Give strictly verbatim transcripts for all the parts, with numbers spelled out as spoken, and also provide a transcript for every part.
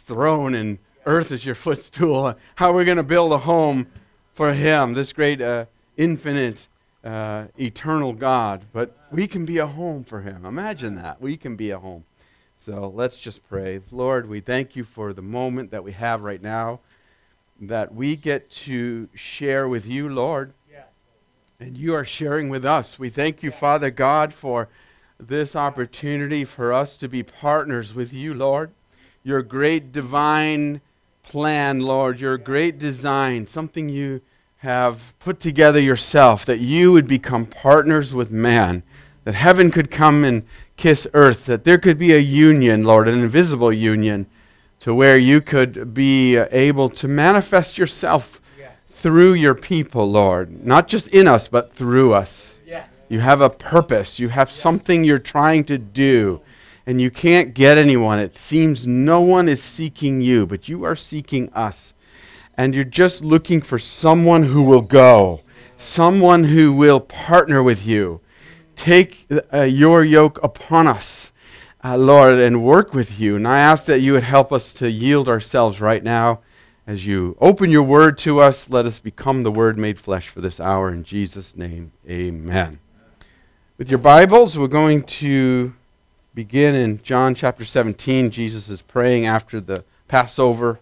throne and earth is your footstool. How are we going to build a home for him, this great, uh, infinite, uh, eternal God? But we can be a home for him. Imagine that. We can be a home. So let's just pray. Lord, we thank you for the moment that we have right now, that we get to share with you, Lord, yes. And you are sharing with us. We thank you, Father God, for this opportunity for us to be partners with you, Lord. Your great divine plan, Lord, your great design, something you have put together yourself, that you would become partners with man, that heaven could come and kiss earth, that there could be a union, Lord, an invisible union, to where you could be able to manifest yourself yes. through your people, Lord. Not just in us, but through us. Yes. You have a purpose. You have yes. something you're trying to do, and you can't get anyone. It seems no one is seeking you, but you are seeking us. And you're just looking for someone who will go, someone who will partner with you. Take uh, your yoke upon us, uh, Lord, and work with you. And I ask that you would help us to yield ourselves right now. As you open your word to us, let us become the word made flesh for this hour. In Jesus' name, amen. With your Bibles, we're going to begin in John chapter seventeen. Jesus is praying after the Passover.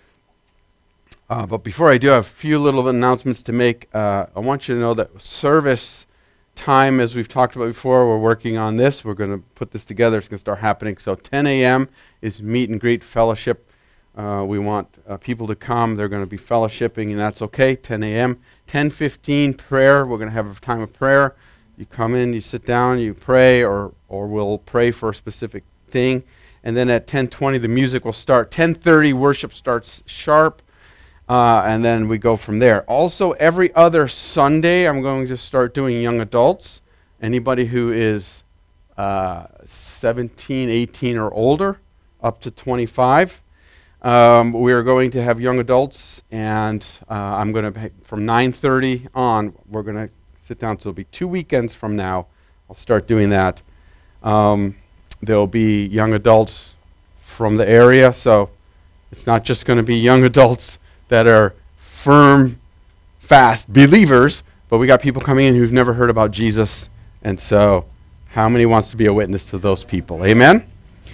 Uh, but before I do, I have a few little announcements to make. Uh, I want you to know that service time, as we've talked about before, we're working on this. We're going to put this together. It's going to start happening. So ten a.m. is meet and greet fellowship. Uh, we want uh, people to come. They're going to be fellowshipping, and that's okay. ten a.m. ten fifteen prayer. We're going to have a time of prayer. You come in, you sit down, you pray, or or we'll pray for a specific thing. And then at ten twenty, the music will start. ten thirty, worship starts sharp. Uh, and then we go from there. Also, every other Sunday, I'm going to start doing young adults. Anybody who is uh, seventeen, eighteen, or older, up to twenty-five. Um, we are going to have young adults, and uh, I'm going to, from nine thirty on, we're going to sit down. So it'll be two weekends from now. I'll start doing that. Um, there'll be young adults from the area, so it's not just going to be young adults that are firm, fast believers, but we got people coming in who've never heard about Jesus, and so how many wants to be a witness to those people? Amen?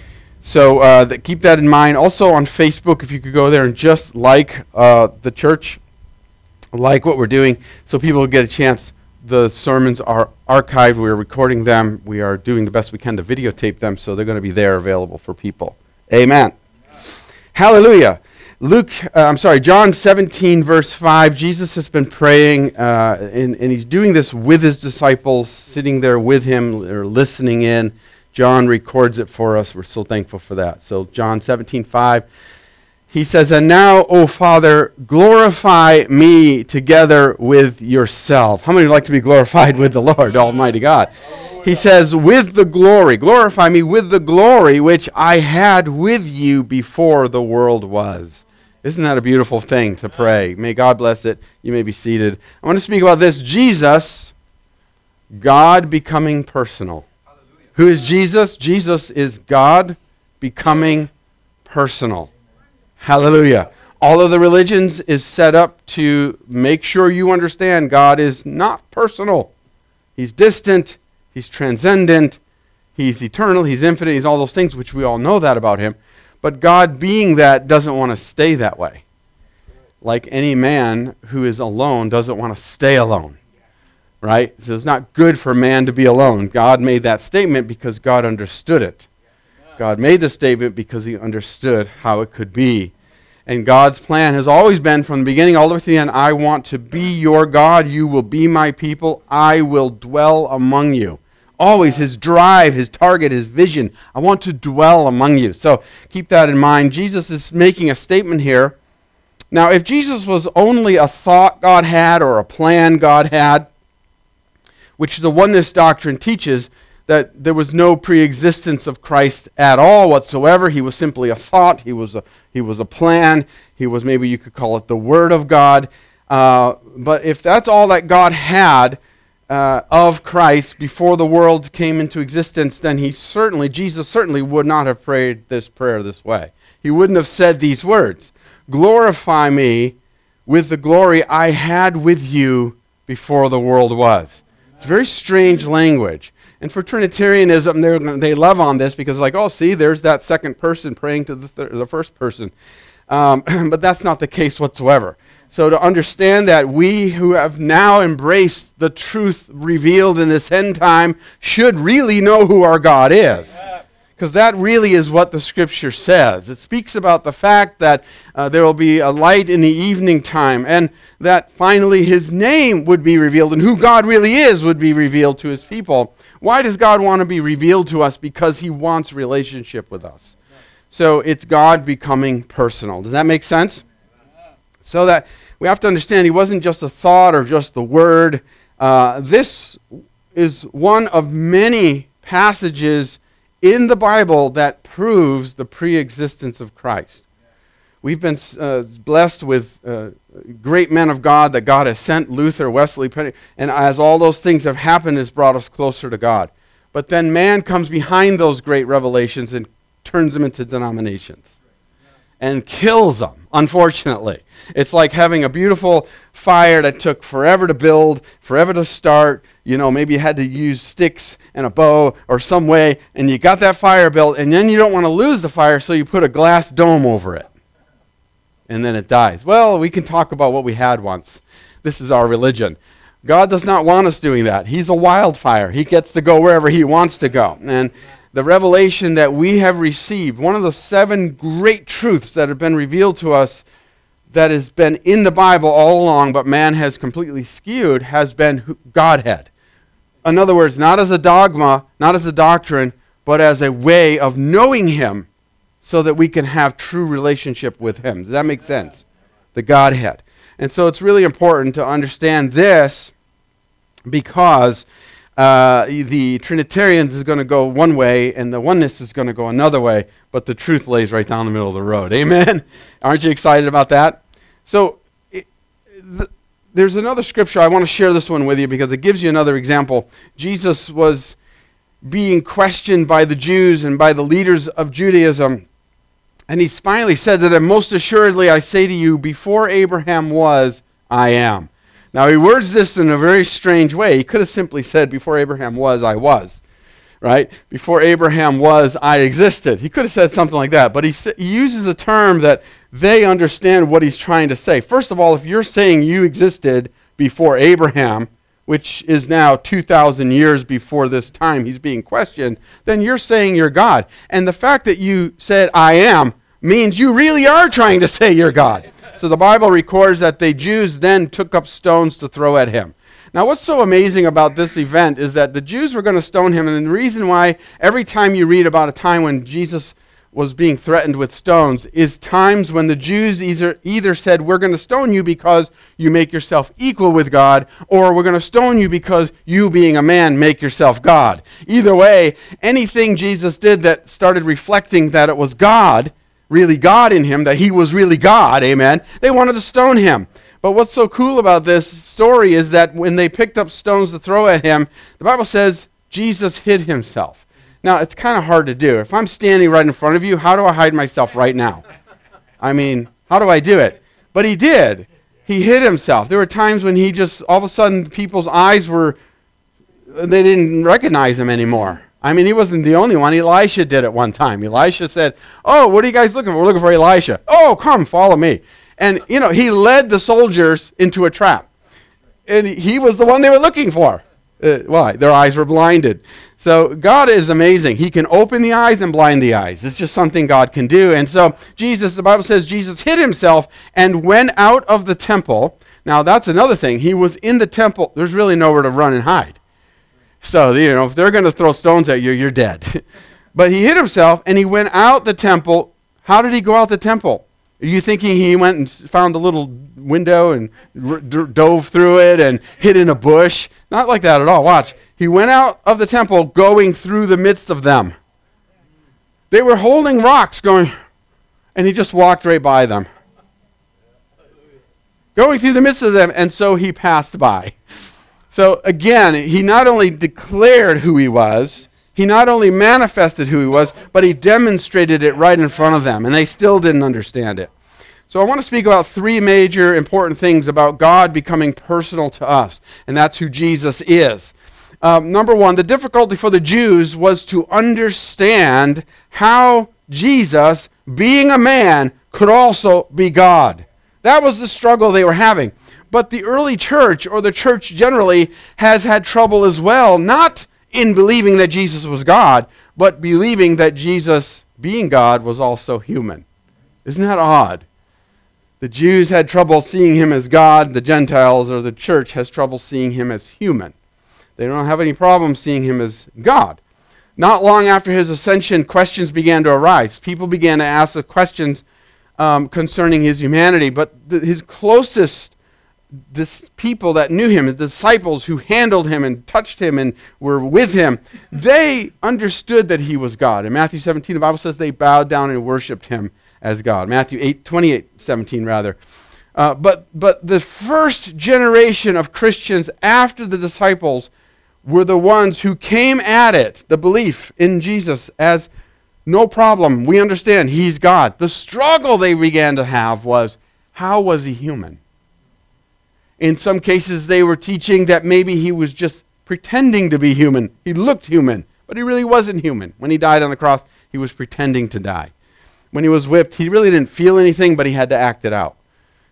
So uh, th- keep that in mind. Also on Facebook, if you could go there and just like uh, the church, like what we're doing, so people will get a chance. The sermons are archived. We are recording them. We are doing the best we can to videotape them, so they're going to be there available for people. Amen. Hallelujah. Luke, uh, I'm sorry, John seventeen, verse five, Jesus has been praying, uh, and, and he's doing this with his disciples, sitting there with him, or listening in. John records it for us. We're so thankful for that. So John seventeen, five, he says, "And now, O Father, glorify me together with yourself." How many would like to be glorified with the Lord, Almighty God? He says, "With the glory, glorify me with the glory which I had with you before the world was." Isn't that a beautiful thing to pray? May God bless it. You may be seated. I want to speak about this. Jesus, God becoming personal. Hallelujah. Who is Jesus? Jesus is God becoming personal. Hallelujah. All of the religions is set up to make sure you understand God is not personal. He's distant. He's transcendent. He's eternal. He's infinite. He's all those things, which we all know that about him. But God, being that, doesn't want to stay that way. Like any man who is alone doesn't want to stay alone. Right? So it's not good for man to be alone. God made that statement because God understood it. God made the statement because he understood how it could be. And God's plan has always been, from the beginning all the way to the end, I want to be your God. You will be my people. I will dwell among you. Always his drive, his target, his vision. I want to dwell among you. So keep that in mind. Jesus is making a statement here. Now, if Jesus was only a thought God had or a plan God had, which the oneness doctrine teaches, that there was no pre-existence of Christ at all whatsoever. He was simply a thought. He was a, he was a plan. He was, maybe you could call it the Word of God. Uh, but if that's all that God had, Uh, of Christ before the world came into existence, then he certainly, Jesus certainly would not have prayed this prayer this way. he wouldn't have said these words. Glorify me with the glory I had with you before the world was. It's very strange language. And for Trinitarianism, they love on this because like, oh, see, there's that second person praying to the, th- the first person. Um, but that's not the case whatsoever. So to understand that we who have now embraced the truth revealed in this end time should really know who our God is. Because that really is what the Scripture says. It speaks about the fact that uh, there will be a light in the evening time, and that finally his name would be revealed, and who God really is would be revealed to his people. Why does God want to be revealed to us? Because he wants relationship with us. So it's God becoming personal. Does that make sense? So that we have to understand he wasn't just a thought or just the word. Uh, this is one of many passages in the Bible that proves the pre-existence of Christ. We've been uh, blessed with uh, great men of God that God has sent, Luther, Wesley, Penny, and as all those things have happened, has brought us closer to God. But then man comes behind those great revelations and turns them into denominations and kills them, unfortunately. It's like having a beautiful fire that took forever to build, forever to start. You know, maybe you had to use sticks and a bow or some way, and you got that fire built, and then you don't want to lose the fire, so you put a glass dome over it. And then it dies. Well, we can talk about what we had once. This is our religion. God does not want us doing that. He's a wildfire. He gets to go wherever he wants to go. And the revelation that we have received, one of the seven great truths that have been revealed to us that has been in the Bible all along, but man has completely skewed, has been Godhead. In other words, not as a dogma, not as a doctrine, but as a way of knowing him so that we can have true relationship with him. Does that make sense? The Godhead. And so it's really important to understand this because uh, the Trinitarians is going to go one way and the oneness is going to go another way, but the truth lays right down the middle of the road. Amen? Aren't you excited about that? So it, the, there's another scripture. I want to share this one with you because it gives you another example. Jesus was being questioned by the Jews and by the leaders of Judaism. And he finally said to them, most assuredly I say to you, before Abraham was, I am. Now he words this in a very strange way. He could have simply said, before Abraham was, I was. Right? Before Abraham was, I existed. He could have said something like that. But he, sa- he uses a term that they understand what he's trying to say. First of all, if you're saying you existed before Abraham, which is now two thousand years before this time he's being questioned, then you're saying you're God. And the fact that you said, I am, means you really are trying to say you're God. So the Bible records that the Jews then took up stones to throw at him. Now what's so amazing about this event is that the Jews were going to stone him, and the reason why every time you read about a time when Jesus was being threatened with stones is times when the Jews either, either said, we're going to stone you because you make yourself equal with God, or we're going to stone you because you being a man make yourself God. Either way, anything Jesus did that started reflecting that it was God, really God in him, that he was really God, amen, they wanted to stone him. But what's so cool about this story is that when they picked up stones to throw at him, the Bible says Jesus hid himself. Now, it's kind of hard to do. If I'm standing right in front of you, how do I hide myself right now? I mean, how do I do it? But he did. He hid himself. There were times when he just, all of a sudden, people's eyes were, they didn't recognize him anymore. I mean, he wasn't the only one. Elisha did it one time. Elisha said, oh, what are you guys looking for? We're looking for Elisha. Oh, come, follow me. And, you know, he led the soldiers into a trap. And he was the one they were looking for. Uh, why? Their eyes were blinded. So God is amazing. He can open the eyes and blind the eyes. It's just something God can do. And so Jesus, the Bible says, Jesus hid himself and went out of the temple. Now, that's another thing. He was in the temple. There's really nowhere to run and hide. So, you know, if they're going to throw stones at you, you're dead. But he hid himself and he went out the temple. How did he go out the temple? Are you thinking he went and found a little window and r- d- dove through it and hid in a bush? Not like that at all. Watch. He went out of the temple going through the midst of them. They were holding rocks going, and he just walked right by them. Going through the midst of them, and so he passed by. So again, he not only declared who he was, He not only manifested who he was, but he demonstrated it right in front of them, and they still didn't understand it. So I want to speak about three major important things about God becoming personal to us, and that's who Jesus is. Um, number one, the difficulty for the Jews was to understand how Jesus, being a man, could also be God. That was the struggle they were having. But the early church, or the church generally, has had trouble as well, not in believing that Jesus was God, but believing that Jesus, being God, was also human. Isn't that odd? The Jews had trouble seeing him as God. The Gentiles, or the church, has trouble seeing him as human. They don't have any problem seeing him as God. Not long after his ascension, questions began to arise. People began to ask the questions um, concerning his humanity, but the, his closest This people that knew him, the disciples who handled him and touched him and were with him, they understood that he was God. In Matthew seventeen, the Bible says they bowed down and worshipped him as God. Matthew eight, twenty-eight, seventeen rather. Uh, but, but the first generation of Christians after the disciples were the ones who came at it, the belief in Jesus, as no problem. We understand he's God. The struggle they began to have was, how was he human? In some cases, they were teaching that maybe he was just pretending to be human. He looked human, but he really wasn't human. When he died on the cross, he was pretending to die. When he was whipped, he really didn't feel anything, but he had to act it out.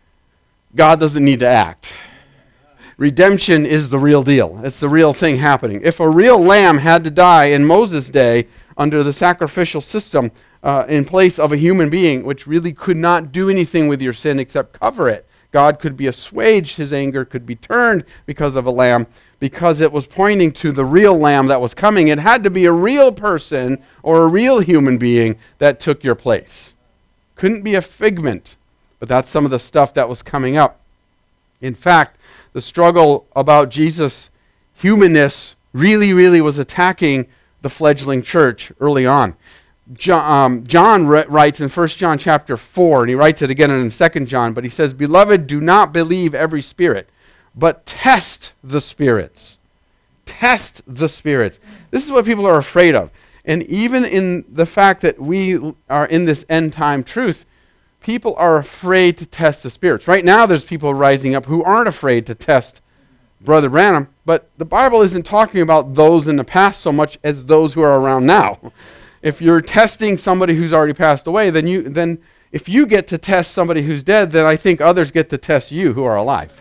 God doesn't need to act. Redemption is the real deal. It's the real thing happening. If a real lamb had to die in Moses' day under the sacrificial system uh, in place of a human being, which really could not do anything with your sin except cover it, God could be assuaged, his anger could be turned because of a lamb, because it was pointing to the real lamb that was coming. It had to be a real person or a real human being that took your place. Couldn't be a figment, but that's some of the stuff that was coming up. In fact, the struggle about Jesus' humanness really, really was attacking the fledgling church early on. John, um, John writes in First John chapter four, and he writes it again in Second John, but he says, "Beloved, do not believe every spirit, but test the spirits." Test the spirits. This is what people are afraid of. And even in the fact that we are in this end time truth, people are afraid to test the spirits. Right now there's people rising up who aren't afraid to test Brother Branham, but the Bible isn't talking about those in the past so much as those who are around now. If you're testing somebody who's already passed away, then you then if you get to test somebody who's dead, then I think others get to test you who are alive.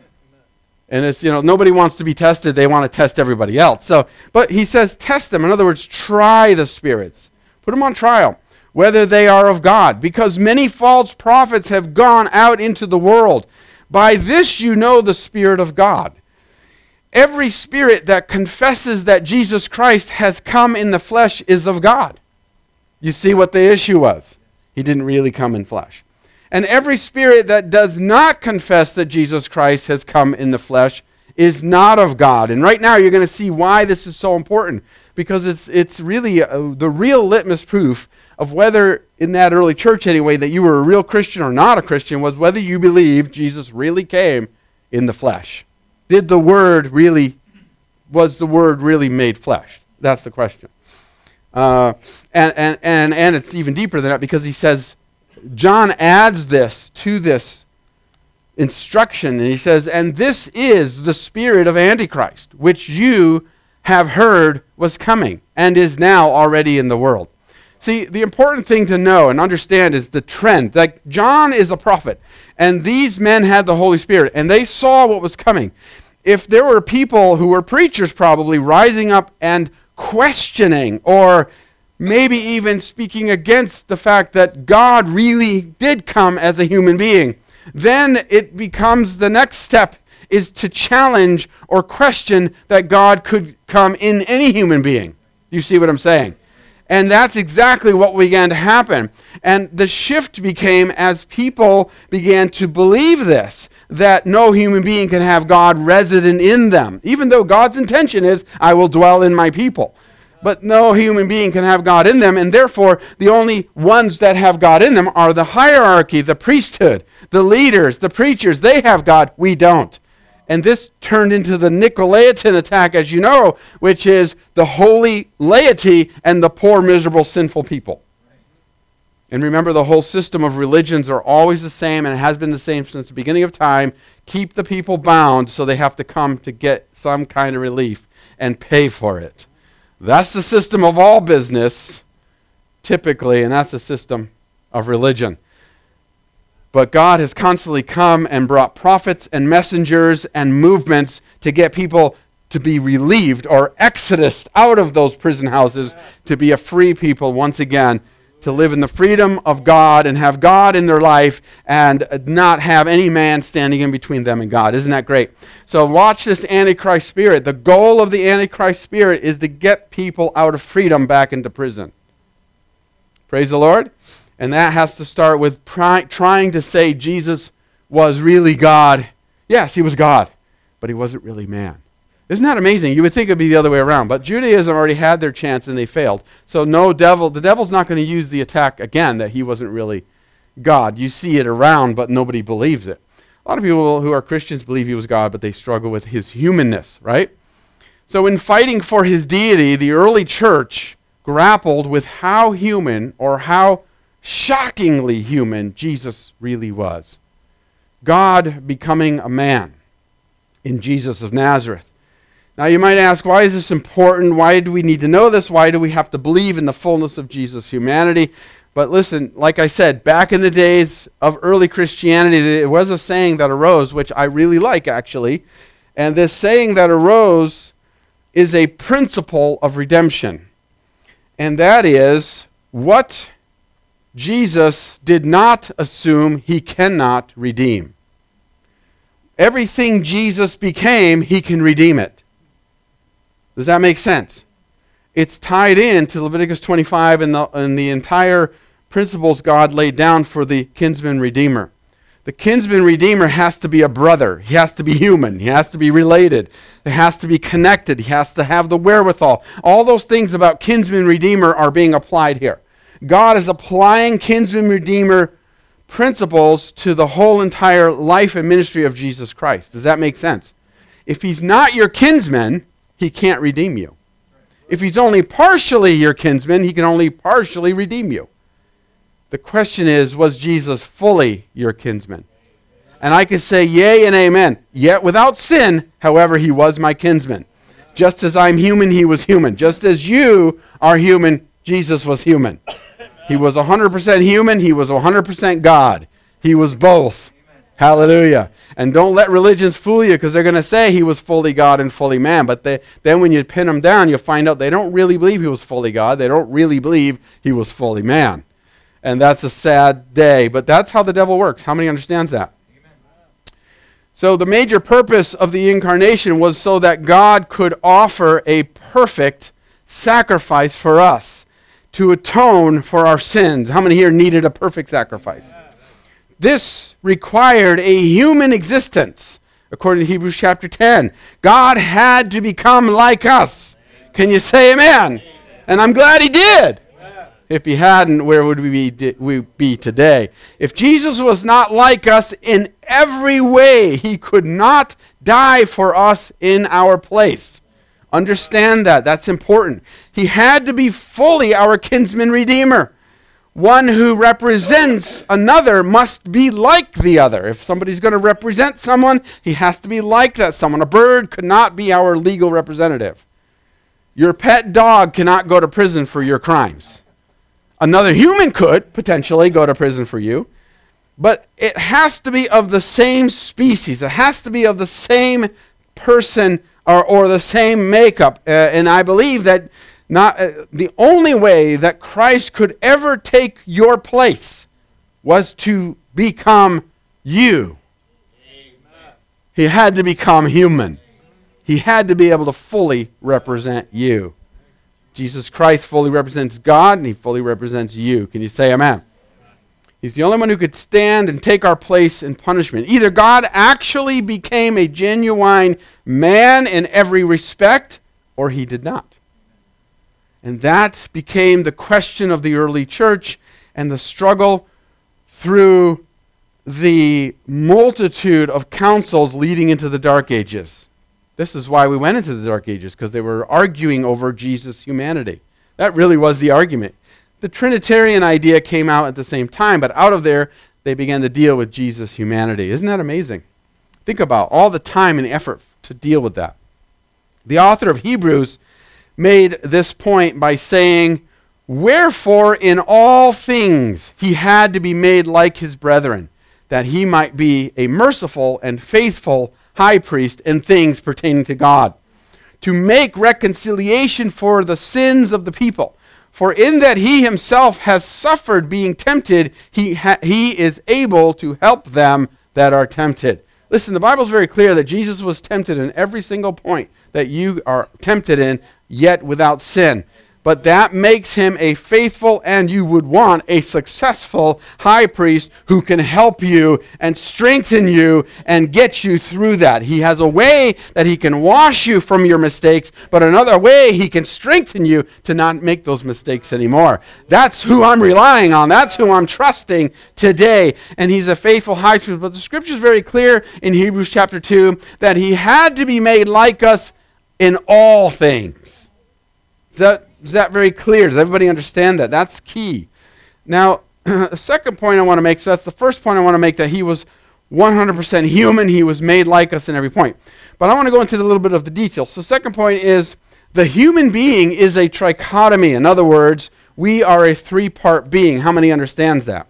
And it's, you know, nobody wants to be tested. They want to test everybody else. So, but he says test them. In other words, try the spirits. Put them on trial, whether they are of God, because many false prophets have gone out into the world. By this you know the Spirit of God. Every spirit that confesses that Jesus Christ has come in the flesh is of God. You see what the issue was? He didn't really come in flesh. And every spirit that does not confess that Jesus Christ has come in the flesh is not of God. And right now you're going to see why this is so important, because it's it's really uh, the real litmus proof of whether, in that early church anyway, that you were a real Christian or not a Christian, was whether you believed Jesus really came in the flesh. Did the Word really, was the Word really made flesh? That's the question. Uh, and, and, and, and it's even deeper than that, because he says, John adds this to this instruction, and he says, and this is the spirit of Antichrist, which you have heard was coming and is now already in the world. See, the important thing to know and understand is the trend. Like, John is a prophet, and these men had the Holy Spirit, and they saw what was coming. If there were people who were preachers probably rising up and questioning, or maybe even speaking against the fact that God really did come as a human being, then it becomes the next step is to challenge or question that God could come in any human being. You see what I'm saying? And that's exactly what began to happen. And the shift became as people began to believe this, that no human being can have God resident in them, even though God's intention is, I will dwell in my people. But no human being can have God in them, and therefore the only ones that have God in them are the hierarchy, the priesthood, the leaders, the preachers. They have God, we don't. And this turned into the Nicolaitan attack, as you know, which is the holy laity and the poor, miserable, sinful people. And remember, the whole system of religions are always the same, and it has been the same since the beginning of time. Keep the people bound so they have to come to get some kind of relief and pay for it. That's the system of all business, typically, and that's the system of religion. But God has constantly come and brought prophets and messengers and movements to get people to be relieved or exodus out of those prison houses to be a free people once again, to live in the freedom of God and have God in their life and not have any man standing in between them and God. Isn't that great? So watch this Antichrist spirit. The goal of the Antichrist spirit is to get people out of freedom back into prison. Praise the Lord. And that has to start with pri- trying to say Jesus was really God. Yes, he was God, but he wasn't really man. Isn't that amazing? You would think it would be the other way around, but Judaism already had their chance and they failed. So no devil, the devil's not going to use the attack again that he wasn't really God. You see it around, but nobody believes it. A lot of people who are Christians believe he was God, but they struggle with his humanness, right? So in fighting for his deity, the early church grappled with how human or how shockingly human Jesus really was. God becoming a man in Jesus of Nazareth. Now you might ask, why is this important? Why do we need to know this? Why do we have to believe in the fullness of Jesus' humanity? But listen, like I said, back in the days of early Christianity, there was a saying that arose, which I really like actually. And this saying that arose is a principle of redemption. And that is, what Jesus did not assume, he cannot redeem. Everything Jesus became, he can redeem it. Does that make sense? It's tied in to Leviticus twenty-five and the, and the entire principles God laid down for the kinsman redeemer. The kinsman redeemer has to be a brother. He has to be human. He has to be related. He has to be connected. He has to have the wherewithal. All those things about kinsman redeemer are being applied here. God is applying kinsman redeemer principles to the whole entire life and ministry of Jesus Christ. Does that make sense? If he's not your kinsman, he can't redeem you. If he's only partially your kinsman, he can only partially redeem you. The question is, was Jesus fully your kinsman? And I can say yea and amen. Yet without sin, however, he was my kinsman. Just as I'm human, he was human. Just as you are human, Jesus was human. He was one hundred percent human. He was one hundred percent God. He was both. Hallelujah. And don't let religions fool you, because they're going to say he was fully God and fully man. But they, then when you pin them down, you'll find out they don't really believe he was fully God. They don't really believe he was fully man. And that's a sad day. But that's how the devil works. How many understands that? Amen. So the major purpose of the incarnation was so that God could offer a perfect sacrifice for us to atone for our sins. How many here needed a perfect sacrifice? Amen. This required a human existence, according to Hebrews chapter ten. God had to become like us. Can you say amen? Amen. And I'm glad he did. Amen. If he hadn't, where would we be, we be today? If Jesus was not like us in every way, he could not die for us in our place. Understand that. That's important. He had to be fully our kinsman redeemer. One who represents another must be like the other. If somebody's going to represent someone, he has to be like that someone. A bird could not be our legal representative. Your pet dog cannot go to prison for your crimes. Another human could potentially go to prison for you, but it has to be of the same species. It has to be of the same person or, or the same makeup. Uh, and I believe that Not uh, the only way that Christ could ever take your place was to become you. Amen. He had to become human. He had to be able to fully represent you. Jesus Christ fully represents God, and he fully represents you. Can you say amen? He's the only one who could stand and take our place in punishment. Either God actually became a genuine man in every respect, or he did not. And that became the question of the early church and the struggle through the multitude of councils leading into the Dark Ages. This is why we went into the Dark Ages, because they were arguing over Jesus' humanity. That really was the argument. The Trinitarian idea came out at the same time, but out of there, they began to deal with Jesus' humanity. Isn't that amazing? Think about all the time and effort to deal with that. The author of Hebrews made this point by saying, "Wherefore in all things he had to be made like his brethren, that he might be a merciful and faithful high priest in things pertaining to God, to make reconciliation for the sins of the people. For in that he himself has suffered being tempted, he, ha- he is able to help them that are tempted." Listen, the Bible's very clear that Jesus was tempted in every single point that you are tempted in, yet without sin. But that makes him a faithful, and you would want a successful high priest who can help you and strengthen you and get you through that. He has a way that he can wash you from your mistakes, but another way he can strengthen you to not make those mistakes anymore. That's who I'm relying on. That's who I'm trusting today. And he's a faithful high priest. But the scripture is very clear in Hebrews chapter two that he had to be made like us in all things. Is that Is that very clear? Does everybody understand that? That's key. Now, the second point I want to make, so that's the first point I want to make, that he was one hundred percent human. He was made like us in every point. But I want to go into a little bit of the details. So second point is the human being is a trichotomy. In other words, we are a three-part being. How many understands that?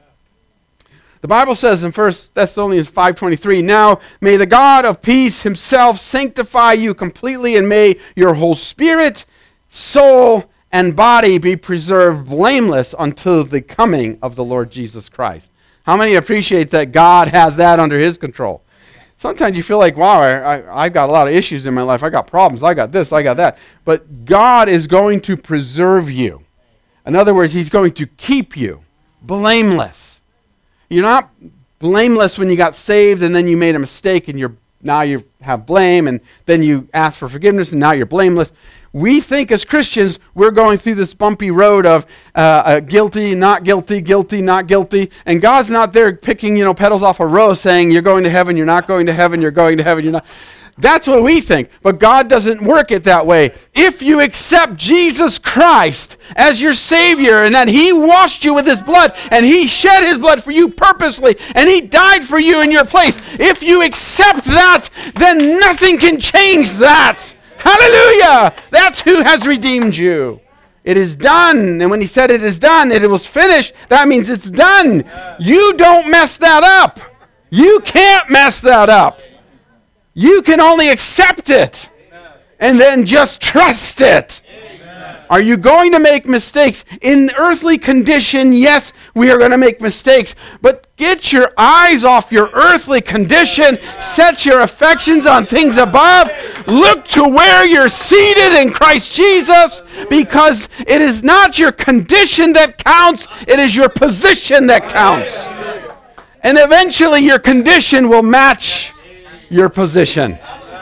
The Bible says in First Thessalonians five twenty-three, "Now may the God of peace himself sanctify you completely, and may your whole spirit, soul, and body be preserved blameless until the coming of the Lord Jesus Christ." How many appreciate that God has that under his control? Sometimes you feel like, wow, I, I, I've got a lot of issues in my life. I got problems. I got this. I got that. But God is going to preserve you. In other words, he's going to keep you blameless. You're not blameless when you got saved and then you made a mistake and you're now you have blame, and then you ask for forgiveness and now you're blameless. We think as Christians, we're going through this bumpy road of uh, uh, guilty, not guilty, guilty, not guilty. And God's not there picking, you know, petals off a rose saying, you're going to heaven, you're not going to heaven, you're going to heaven, you're not. That's what we think. But God doesn't work it that way. If you accept Jesus Christ as your Savior, and that he washed you with his blood, and he shed his blood for you purposely, and he died for you in your place, if you accept that, then nothing can change that. Hallelujah! That's who has redeemed you. It is done. And when he said it is done, it was finished, that means it's done. You don't mess that up. You can't mess that up. You can only accept it and then just trust it. Are you going to make mistakes? In earthly condition, yes, we are going to make mistakes. But get your eyes off your earthly condition. Set your affections on things above. Look to where you're seated in Christ Jesus, because it is not your condition that counts. It is your position that counts. And eventually your condition will match your position.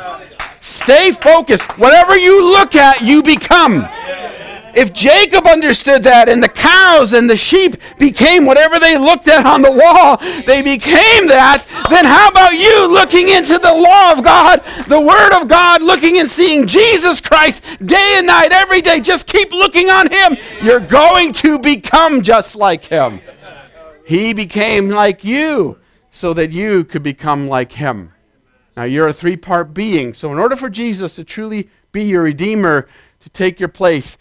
Stay focused. Whatever you look at, you become. If Jacob understood that, and the cows and the sheep became whatever they looked at on the wall, they became that, then how about you looking into the law of God, the Word of God, looking and seeing Jesus Christ day and night, every day? Just keep looking on him. You're going to become just like him. He became like you so that you could become like him. Now, you're a three-part being. So in order for Jesus to truly be your Redeemer, to take your place,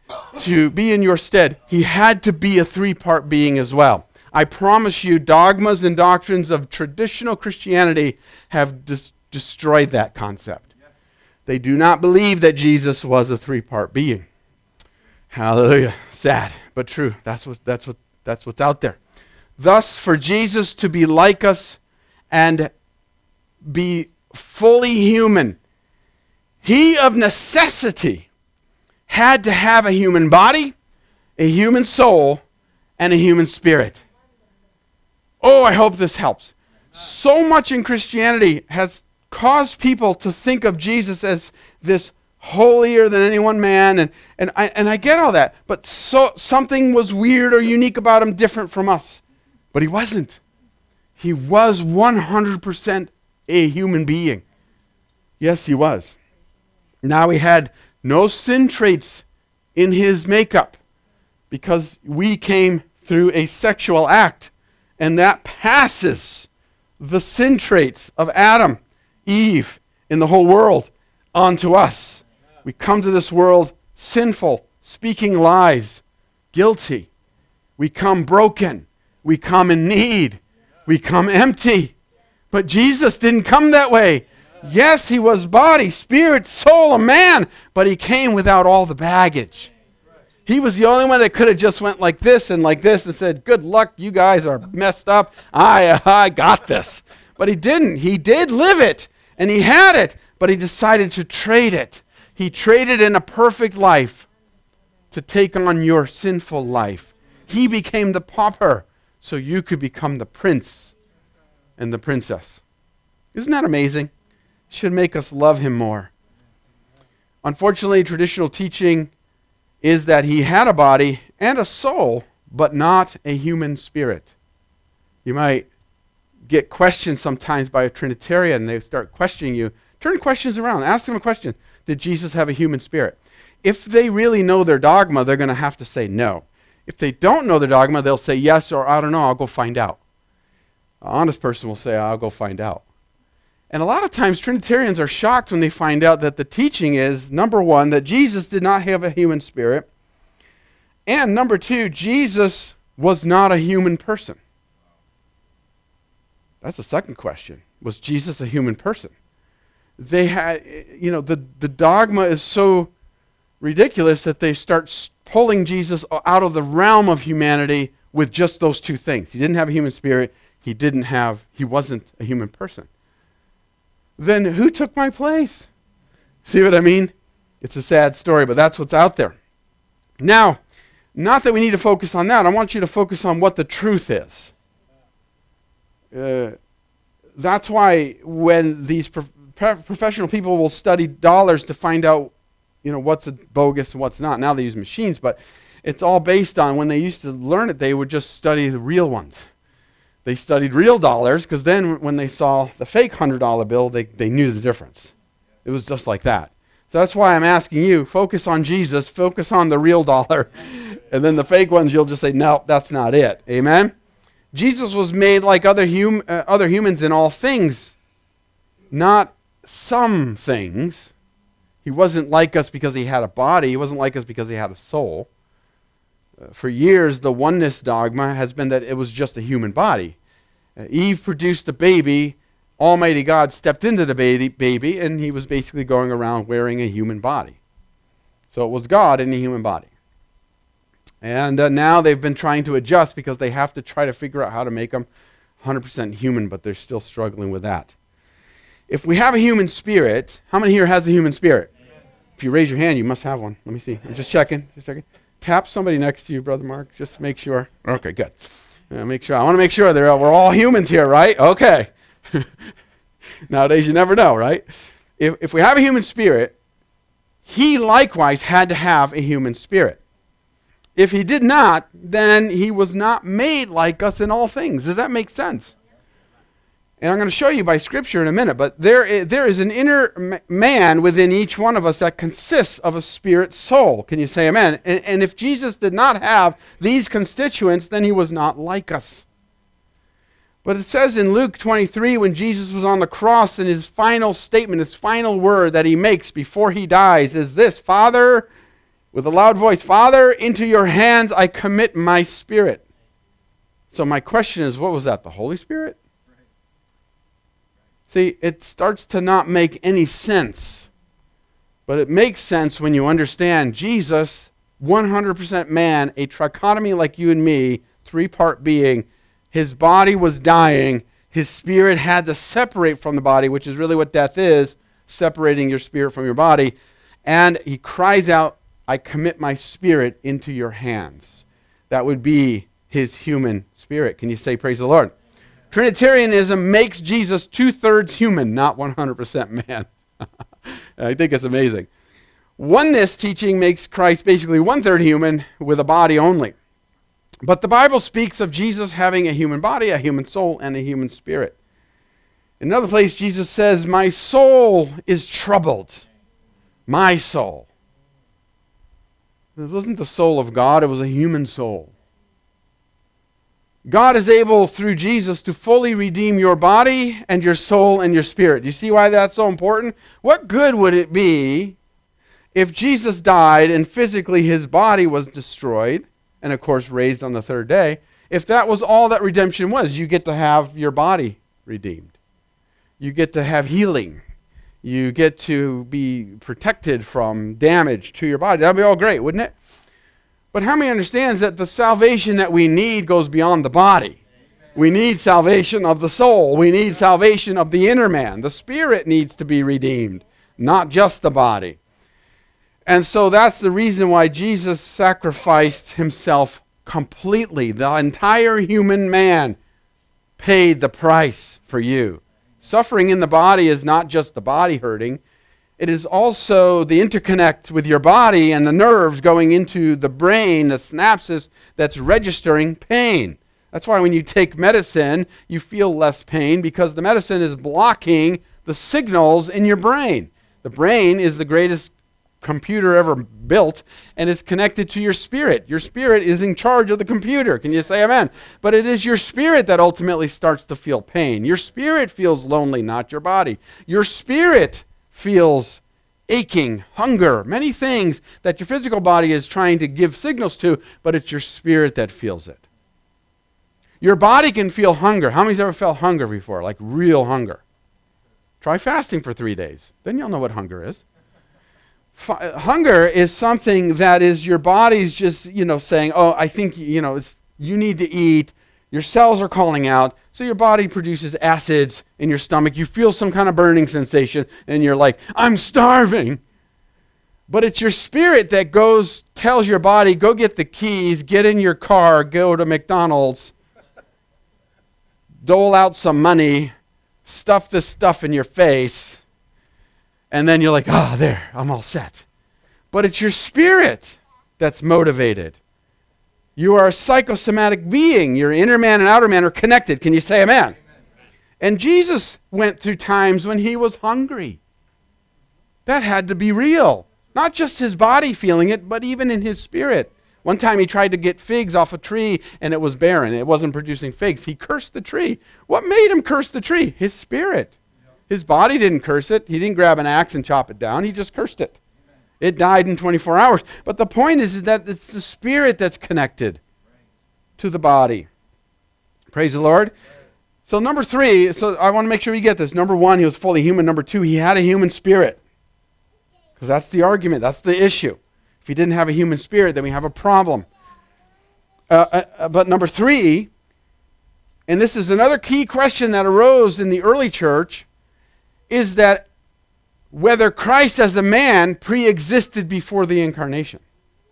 to be in your stead, he had to be a three-part being as well. I promise you, dogmas and doctrines of traditional Christianity have dis- destroyed that concept. Yes. They do not believe that Jesus was a three-part being. Hallelujah. Sad, but true. That's what, that's what, that's what's out there. Thus, for Jesus to be like us and be fully human, he of necessity had to have a human body, a human soul, and a human spirit. Oh, I hope this helps. So much in Christianity has caused people to think of Jesus as this holier than any one man, and, and, I, and I get all that, but so something was weird or unique about him, different from us. But he wasn't. He was one hundred percent a human being. Yes, he was. Now he had no sin traits in his makeup because we came through a sexual act, and that passes the sin traits of Adam, Eve, in the whole world onto us. We come to this world sinful, speaking lies, guilty. We come broken. We come in need. We come empty. But Jesus didn't come that way. Yes, he was body, spirit, soul, a man, but he came without all the baggage. He was the only one that could have just went like this and like this and said, good luck, you guys are messed up. I, I got this. But he didn't. He did live it, and he had it, but he decided to trade it. He traded in a perfect life to take on your sinful life. He became the pauper so you could become the prince and the princess. Isn't that amazing? Should make us love him more. Unfortunately, traditional teaching is that he had a body and a soul, but not a human spirit. You might get questioned sometimes by a Trinitarian, and they start questioning you. Turn questions around. Ask them a question. Did Jesus have a human spirit? If they really know their dogma, they're going to have to say no. If they don't know their dogma, they'll say yes, or I don't know, I'll go find out. An honest person will say, I'll go find out. And a lot of times Trinitarians are shocked when they find out that the teaching is, number one, that Jesus did not have a human spirit, and number two, Jesus was not a human person. That's the second question. Was Jesus a human person? They had, you know, the, the dogma is so ridiculous that they start pulling Jesus out of the realm of humanity with just those two things. He didn't have a human spirit. He didn't have, he wasn't a human person. Then who took my place? See what I mean? It's a sad story, but that's what's out there. Now, not that we need to focus on that. I want you to focus on what the truth is. Uh, that's why when these pro- pro- professional people will study dollars to find out, you know, what's a bogus and what's not. Now they use machines, but it's all based on when they used to learn it, they would just study the real ones. They studied real dollars because then when they saw the fake one hundred dollar bill, they, they knew the difference. It was just like that. So that's why I'm asking you, focus on Jesus, focus on the real dollar, and then the fake ones, you'll just say, no, that's not it. Amen? Jesus was made like other, hum- uh, other humans in all things, not some things. He wasn't like us because he had a body. He wasn't like us because he had a soul. Uh, for years, the oneness dogma has been that it was just a human body. Uh, Eve produced a baby. Almighty God stepped into the baby, baby, and he was basically going around wearing a human body. So it was God in a human body. And uh, now they've been trying to adjust because they have to try to figure out how to make them one hundred percent human, but they're still struggling with that. If we have a human spirit, how many here has a human spirit? If you raise your hand, you must have one. Let me see. I'm just checking. Just checking. Tap somebody next to you, Brother Mark. Just make sure. Okay, good. Uh, make sure. I want to make sure they're, we're all humans here, right? Okay. Nowadays, you never know, right? If, if we have a human spirit, he likewise had to have a human spirit. If he did not, then he was not made like us in all things. Does that make sense? And I'm going to show you by Scripture in a minute, but there is, there is an inner man within each one of us that consists of a spirit soul. Can you say amen? And, and if Jesus did not have these constituents, then he was not like us. But it says in Luke twenty-three, when Jesus was on the cross, and his final statement, his final word that he makes before he dies is this, Father, with a loud voice, Father, into your hands I commit my spirit. So my question is, what was that, the Holy Spirit? See, it starts to not make any sense. But it makes sense when you understand Jesus, one hundred percent man, a trichotomy like you and me, three-part being. His body was dying. His spirit had to separate from the body, which is really what death is, separating your spirit from your body. And he cries out, I commit my spirit into your hands. That would be his human spirit. Can you say praise the Lord? Trinitarianism makes Jesus two-thirds human, not one hundred percent man. I think it's amazing. Oneness teaching makes Christ basically one-third human with a body only. But the Bible speaks of Jesus having a human body, a human soul, and a human spirit. In another place, Jesus says, my soul is troubled. My soul. It wasn't the soul of God, it was a human soul. God is able, through Jesus, to fully redeem your body and your soul and your spirit. Do you see why that's so important? What good would it be if Jesus died and physically his body was destroyed, and of course raised on the third day, if that was all that redemption was? You get to have your body redeemed. You get to have healing. You get to be protected from damage to your body. That'd be all great, wouldn't it? But how many understands that the salvation that we need goes beyond the body? We need salvation of the soul. We need salvation of the inner man. The spirit needs to be redeemed, not just the body. And so that's the reason why Jesus sacrificed himself completely. The entire human man paid the price for you. Suffering in the body is not just the body hurting. It is also the interconnect with your body and the nerves going into the brain, the synapses that's registering pain. That's why when you take medicine, you feel less pain, because the medicine is blocking the signals in your brain. The brain is the greatest computer ever built, and it's connected to your spirit. Your spirit is in charge of the computer. Can you say amen? But it is your spirit that ultimately starts to feel pain. Your spirit feels lonely, not your body. Your spirit feels aching, hunger, many things that your physical body is trying to give signals to, but it's your spirit that feels it. Your body can feel hunger. How many's ever felt hunger before? Like real hunger. Try fasting for three days. Then you'll know what hunger is. F- hunger is something that is your body's just, you know, saying, oh, I think, you know, it's, you need to eat. Your cells are calling out. So your body produces acids in your stomach. You feel some kind of burning sensation, and you're like, I'm starving. But it's your spirit that goes, tells your body, go get the keys, get in your car, go to McDonald's, dole out some money, stuff this stuff in your face, and then you're like, ah, oh, there, I'm all set. But it's your spirit that's motivated. You are a psychosomatic being. Your inner man and outer man are connected. Can you say amen? Amen? And Jesus went through times when he was hungry. That had to be real. Not just his body feeling it, but even in his spirit. One time he tried to get figs off a tree, and it was barren. It wasn't producing figs. He cursed the tree. What made him curse the tree? His spirit. His body didn't curse it. He didn't grab an axe and chop it down. He just cursed it. It died in twenty-four hours. But the point is, is that it's the spirit that's connected to the body. Praise the Lord. So number three, so I want to make sure you get this. Number one, he was fully human. Number two, he had a human spirit. Because that's the argument. That's the issue. If he didn't have a human spirit, then we have a problem. Uh, uh, but number three, and this is another key question that arose in the early church, is that whether Christ as a man pre-existed before the incarnation.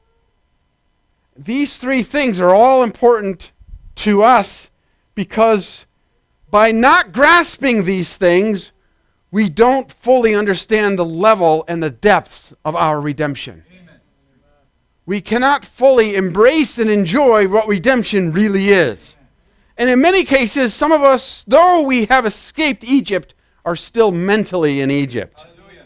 These three things are all important to us, because by not grasping these things, we don't fully understand the level and the depths of our redemption. Amen. We cannot fully embrace and enjoy what redemption really is. And in many cases, some of us, though we have escaped Egypt, are still mentally in Egypt.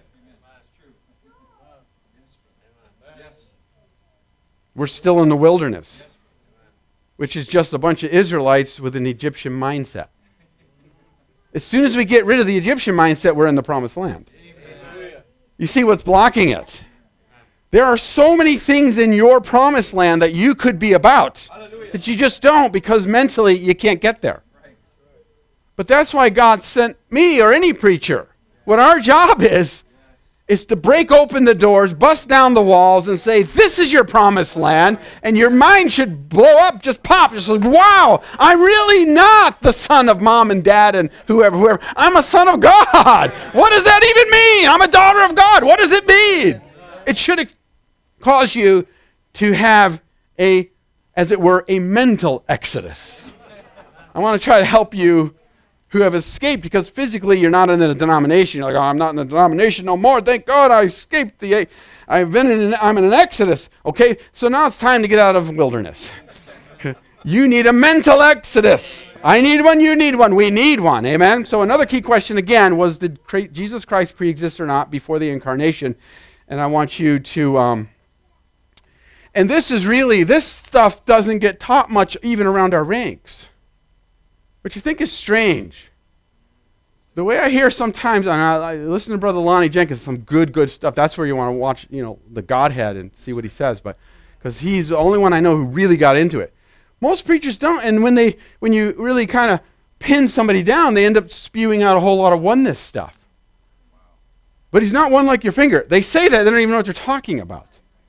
We're still in the wilderness, which is just a bunch of Israelites with an Egyptian mindset. As soon as we get rid of the Egyptian mindset, we're in the promised land. You see what's blocking it? There are so many things in your promised land that you could be about that you just don't, because mentally you can't get there. But that's why God sent me or any preacher. What our job is, is to break open the doors, bust down the walls, and say, this is your promised land, and your mind should blow up, just pop. Just like, wow, I'm really not the son of mom and dad and whoever, whoever. I'm a son of God. What does that even mean? I'm a daughter of God. What does it mean? It should ex- cause you to have a, as it were, a mental exodus. I want to try to help you who have escaped, because physically you're not in a denomination. You're like, oh, I'm not in a denomination no more. Thank God I escaped the, I've been in, an, I'm in an exodus. Okay, so now it's time to get out of wilderness. You need a mental exodus. I need one, you need one. We need one. Amen? So another key question again was, did Jesus Christ pre-exist or not before the incarnation? And I want you to, um, and this is really, this stuff doesn't get taught much even around our ranks, which I think is strange. The way I hear sometimes, and I, I listen to Brother Lonnie Jenkins, some good, good stuff. That's where you want to watch, you know, the Godhead and see what he says, but because he's the only one I know who really got into it. Most preachers don't, and when they, when you really kind of pin somebody down, they end up spewing out a whole lot of oneness stuff. But he's not one like your finger. They say that, they don't even know what they're talking about.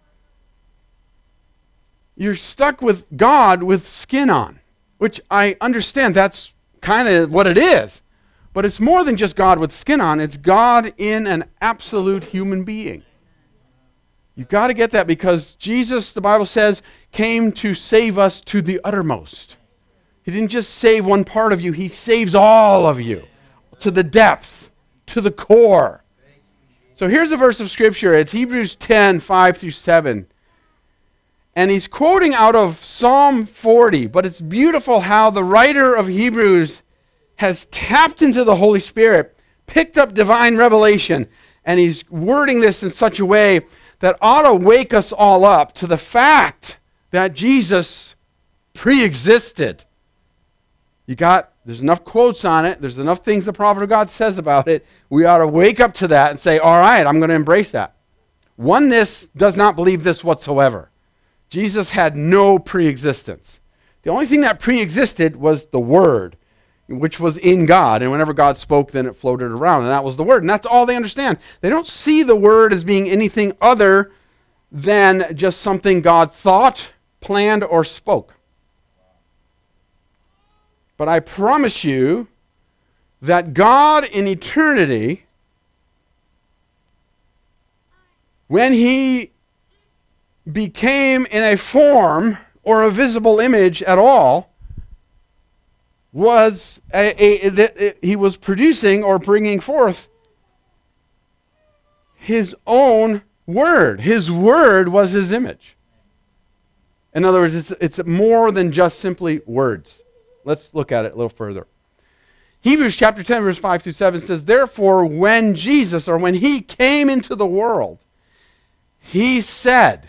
You're stuck with God with skin on, which I understand that's kind of what it is. But it's more than just God with skin on. It's God in an absolute human being. You've got to get that, because Jesus, the Bible says, came to save us to the uttermost. He didn't just save one part of you. He saves all of you to the depth, to the core. So here's a verse of Scripture. It's Hebrews ten, five through seven. And he's quoting out of Psalm forty, but it's beautiful how the writer of Hebrews has tapped into the Holy Spirit, picked up divine revelation, and he's wording this in such a way that ought to wake us all up to the fact that Jesus pre-existed. You got, there's enough quotes on it, there's enough things the prophet of God says about it. We ought to wake up to that and say, all right, I'm going to embrace that. Oneness does not believe this whatsoever. Jesus had no pre-existence. The only thing that pre-existed was the Word, which was in God. And whenever God spoke, then it floated around. And that was the Word. And that's all they understand. They don't see the Word as being anything other than just something God thought, planned, or spoke. But I promise you that God in eternity, when He became in a form or a visible image at all, was a, a, that he was producing or bringing forth his own word. His word was his image. In other words, it's, it's more than just simply words. Let's look at it a little further. Hebrews chapter ten, verse five through seven says, therefore, when Jesus, or when he came into the world, he said,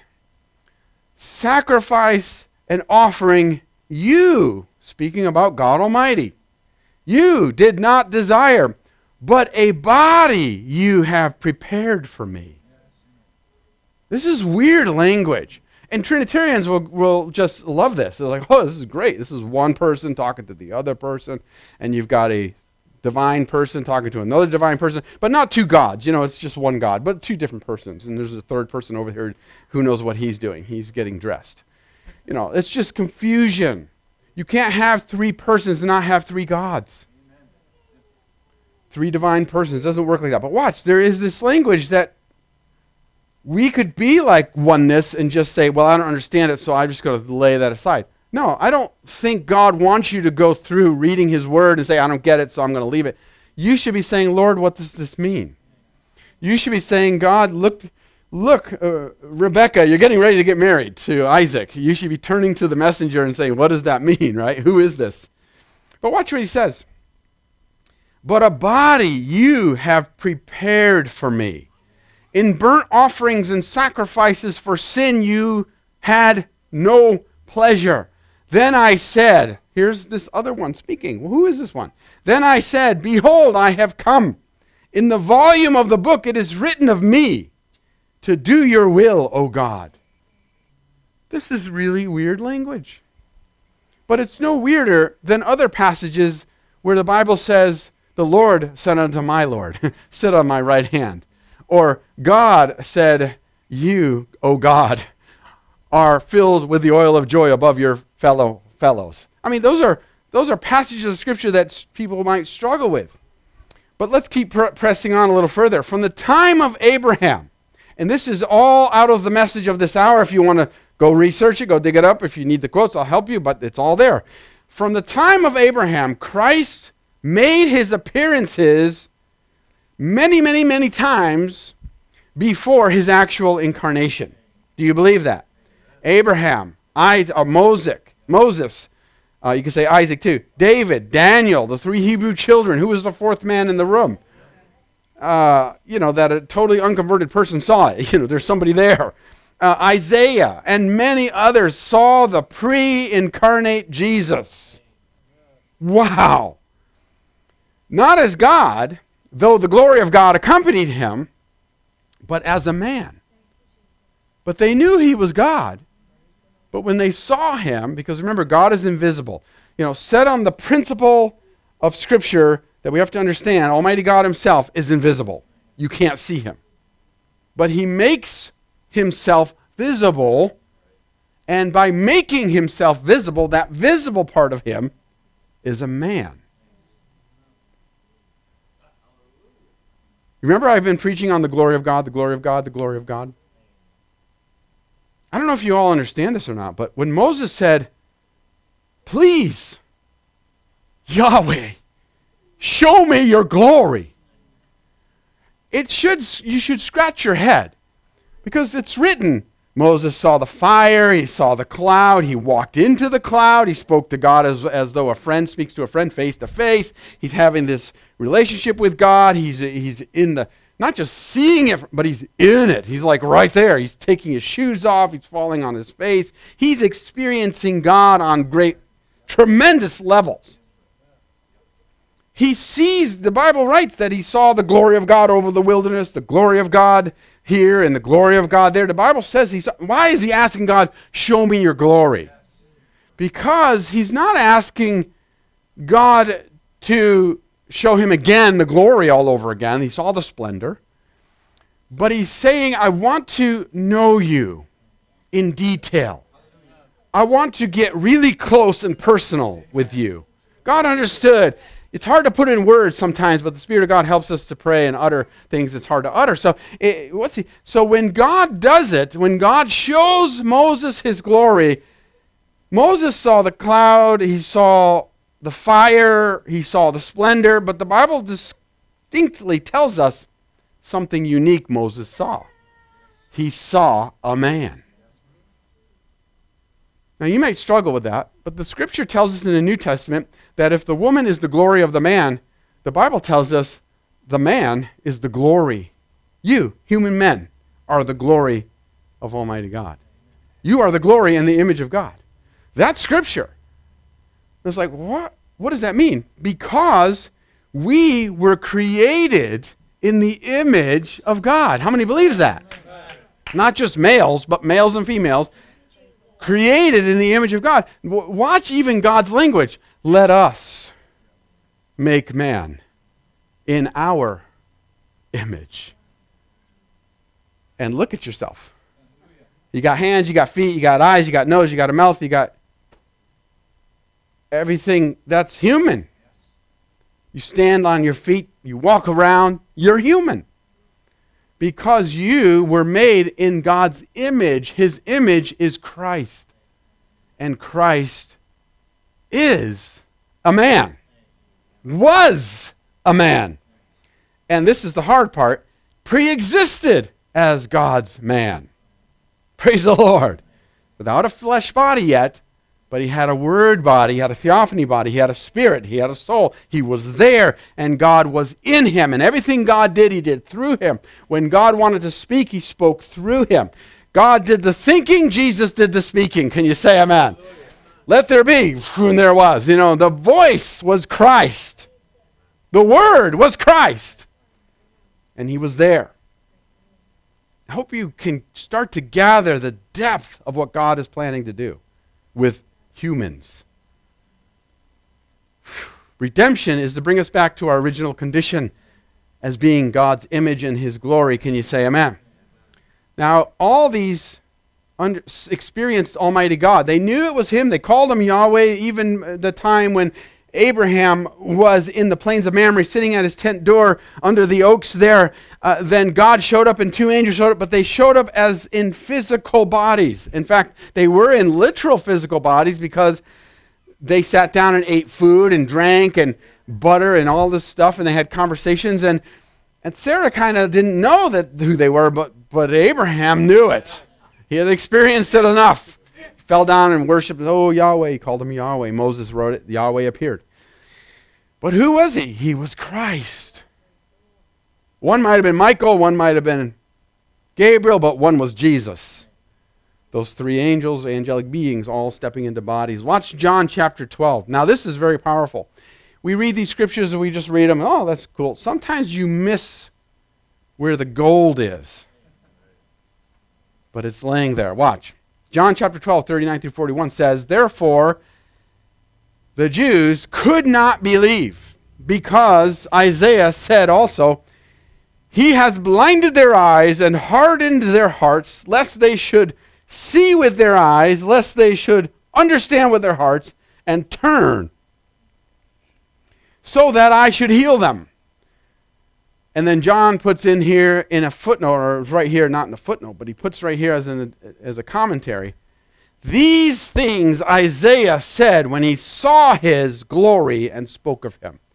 sacrifice and offering you, speaking about God Almighty, you did not desire, but a body you have prepared for me. This is weird language. And Trinitarians will, will just love this. They're like, oh, this is great. This is one person talking to the other person, and you've got a divine person talking to another divine person, but not two gods. You know, it's just one God, but two different persons. And there's a third person over here who knows what he's doing. He's getting dressed. You know, it's just confusion. You can't have three persons and not have three gods. Three divine persons. It doesn't work like that. But watch, there is this language that we could be like oneness and just say, well, I don't understand it, so I'm just going to lay that aside. No, I don't think God wants you to go through reading his word and say, I don't get it, so I'm going to leave it. You should be saying, Lord, what does this mean? You should be saying, God, look, look, uh, Rebecca, you're getting ready to get married to Isaac. You should be turning to the messenger and saying, what does that mean, right? Who is this? But watch what he says. But a body you have prepared for me. In burnt offerings and sacrifices for sin you had no pleasure. Then I said, here's this other one speaking. Well, who is this one? Then I said, behold, I have come. In the volume of the book it is written of me to do your will, O God. This is really weird language. But it's no weirder than other passages where the Bible says, the Lord said unto my Lord, sit on my right hand. Or God said, you, O God, are filled with the oil of joy above your fellow fellows. I mean, those are those are passages of Scripture that people might struggle with. But let's keep pr- pressing on a little further. From the time of Abraham, and this is all out of the message of this hour. If you want to go research it, go dig it up. If you need the quotes, I'll help you, but it's all there. From the time of Abraham, Christ made his appearances many, many, many times before his actual incarnation. Do you believe that? Abraham, Isaac, or Moses, Moses, Uh, you can say Isaac too. David, Daniel, the three Hebrew children. Who was the fourth man in the room? Uh, you know, that a totally unconverted person saw it. You know, there's somebody there. Uh, Isaiah and many others saw the pre-incarnate Jesus. Wow. Not as God, though the glory of God accompanied him, but as a man. But they knew he was God. But when they saw him, because remember, God is invisible. You know, set on the principle of Scripture that we have to understand, Almighty God himself is invisible. You can't see him. But he makes himself visible, and by making himself visible, that visible part of him is a man. Remember, I've been preaching on the glory of God, the glory of God, the glory of God. I don't know if you all understand this or not, but when Moses said, please, Yahweh, show me your glory, it should, you should scratch your head, because it's written, Moses saw the fire, he saw the cloud, he walked into the cloud, he spoke to God as, as though a friend speaks to a friend face to face. He's having this relationship with God. He's, he's in the, not just seeing it, but he's in it. He's like right there. He's taking his shoes off, he's falling on his face. He's experiencing God on great, tremendous levels. He sees, the Bible writes that he saw the glory of God over the wilderness, the glory of God here and the glory of God there. The Bible says, he saw, why is he asking God, show me your glory? Because he's not asking God to show him again the glory all over again. He saw the splendor. But he's saying, I want to know you in detail. I want to get really close and personal with you. God understood. It's hard to put in words sometimes, but the Spirit of God helps us to pray and utter things that's hard to utter. So, it, what's he? So when God does it, when God shows Moses his glory, Moses saw the cloud, he saw the fire, he saw the splendor, but the Bible distinctly tells us something unique Moses saw. He saw a man. Now you might struggle with that, but the Scripture tells us in the New Testament that if the woman is the glory of the man, the Bible tells us the man is the glory. You, human men, are the glory of Almighty God. You are the glory and the image of God. That's Scripture. It's like, what? What does that mean? Because we were created in the image of God. How many believes that? Not just males, but males and females. Created in the image of God. Watch even God's language. Let us make man in our image. And look at yourself. You got hands, you got feet, you got eyes, you got nose, you got a mouth, you got everything that's human. You stand on your feet, you walk around, you're human. Because you were made in God's image. His image is Christ. And Christ is a man. Was a man. And this is the hard part. Pre-existed as God's man. Praise the Lord. Without a flesh body yet, but he had a word body, he had a theophany body, he had a spirit, he had a soul. He was there, and God was in him. And everything God did, he did through him. When God wanted to speak, he spoke through him. God did the thinking, Jesus did the speaking. Can you say amen? Let there be, and there was. You know, the voice was Christ. The word was Christ. And he was there. I hope you can start to gather the depth of what God is planning to do with humans. Redemption is to bring us back to our original condition as being God's image and his glory. Can you say amen? Now, all these under, experienced Almighty God. They knew it was him. They called him Yahweh. Even the time when Abraham was in the plains of Mamre, sitting at his tent door under the oaks there, uh, then God showed up and two angels showed up, but they showed up as in physical bodies. In fact, they were in literal physical bodies because they sat down and ate food and drank and butter and all this stuff, and they had conversations. And, and Sarah kind of didn't know that who they were, but, but Abraham knew it. He had experienced it enough. fell down and worshiped. Oh, Yahweh. He called him Yahweh. Moses wrote it. Yahweh appeared. But who was he? He was Christ. One might have been Michael. One might have been Gabriel. But one was Jesus. Those three angels, angelic beings, all stepping into bodies. Watch John chapter twelve. Now, this is very powerful. We read these scriptures and we just read them. Oh, that's cool. Sometimes you miss where the gold is. But it's laying there. Watch. John chapter twelve, thirty-nine through forty-one says, therefore, the Jews could not believe, because Isaiah said also, he has blinded their eyes and hardened their hearts, lest they should see with their eyes, lest they should understand with their hearts, and turn, so that I should heal them. And then John puts in here in a footnote, or right here, not in a footnote, but he puts right here as, an, as a commentary, these things Isaiah said when he saw his glory and spoke of him.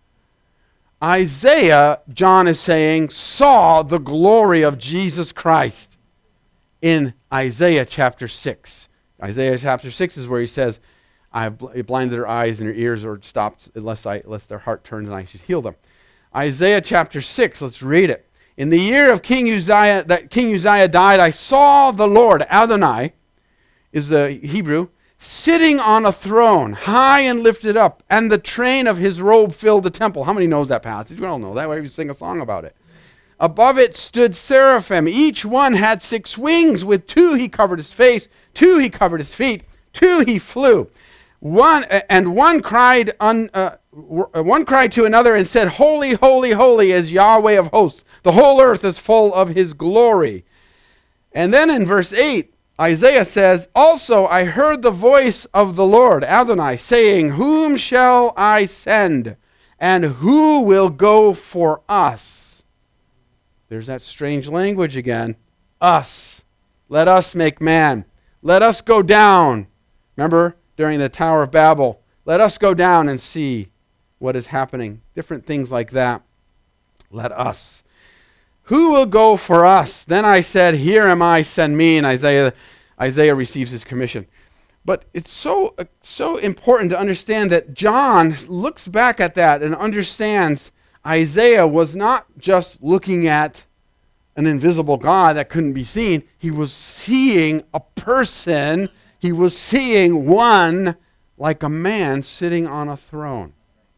Isaiah, John is saying, saw the glory of Jesus Christ in Isaiah chapter six. Isaiah chapter six is where he says, I have blinded their eyes and their ears are stopped, unless, I, unless their heart turns and I should heal them. Isaiah chapter six, let's read it. In the year of King Uzziah, that King Uzziah died, I saw the Lord, Adonai, is the Hebrew, sitting on a throne, high and lifted up, and the train of his robe filled the temple. How many knows that passage? We all know that. Why do you sing a song about it? Above it stood seraphim. Each one had six wings. With two he covered his face, two he covered his feet, two he flew. One and one cried, un, uh, one cried to another and said, "Holy, holy, holy is Yahweh of hosts. The whole earth is full of his glory." And then in verse eight, Isaiah says, "Also I heard the voice of the Lord, Adonai, saying, Whom shall I send? And who will go for us?" There's that strange language again. Us. Let us make man. Let us go down. Remember, during the Tower of Babel, let us go down and see what is happening. Different things like that. Let us. Who will go for us? Then I said, Here am I, send me. And Isaiah, Isaiah receives his commission. But it's so, uh, so important to understand that John looks back at that and understands Isaiah was not just looking at an invisible God that couldn't be seen. He was seeing a person. He was seeing one like a man sitting on a throne.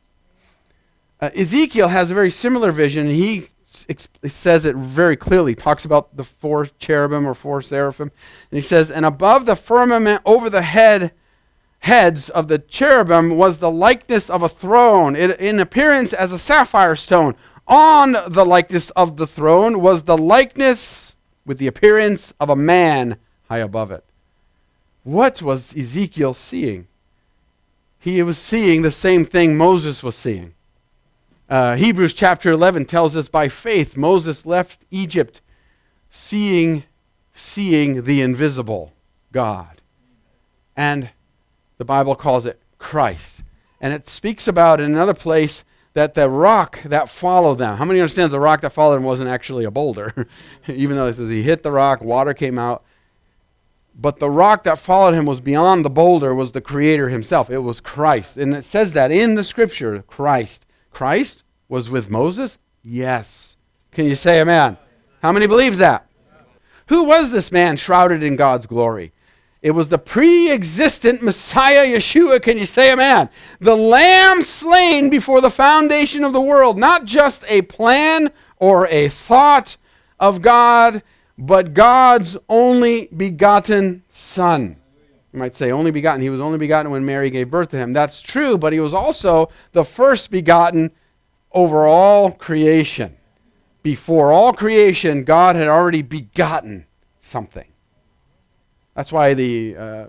Uh, Ezekiel has a very similar vision. He It says it very clearly, talks about the four cherubim or four seraphim. And he says, and above the firmament over the head heads of the cherubim was the likeness of a throne, it, in appearance as a sapphire stone. On the likeness of the throne was the likeness with the appearance of a man high above it. What was Ezekiel seeing? He was seeing the same thing Moses was seeing. Uh, Hebrews chapter eleven tells us by faith Moses left Egypt seeing, seeing the invisible God. And the Bible calls it Christ. And it speaks about in another place that the rock that followed them. How many understands the rock that followed him wasn't actually a boulder? Even though it says he hit the rock, water came out. But the rock that followed him was beyond the boulder, was the Creator himself. It was Christ. And it says that in the Scripture, Christ. Christ was with Moses? Yes. Can you say amen? How many believes that? Who was this man shrouded in God's glory? It was the pre-existent Messiah Yeshua. Can you say amen? The Lamb slain before the foundation of the world. Not just a plan or a thought of God, but God's only begotten Son. You might say only begotten. He was only begotten when Mary gave birth to him. That's true, but he was also the first begotten over all creation. Before all creation, God had already begotten something. That's why the uh,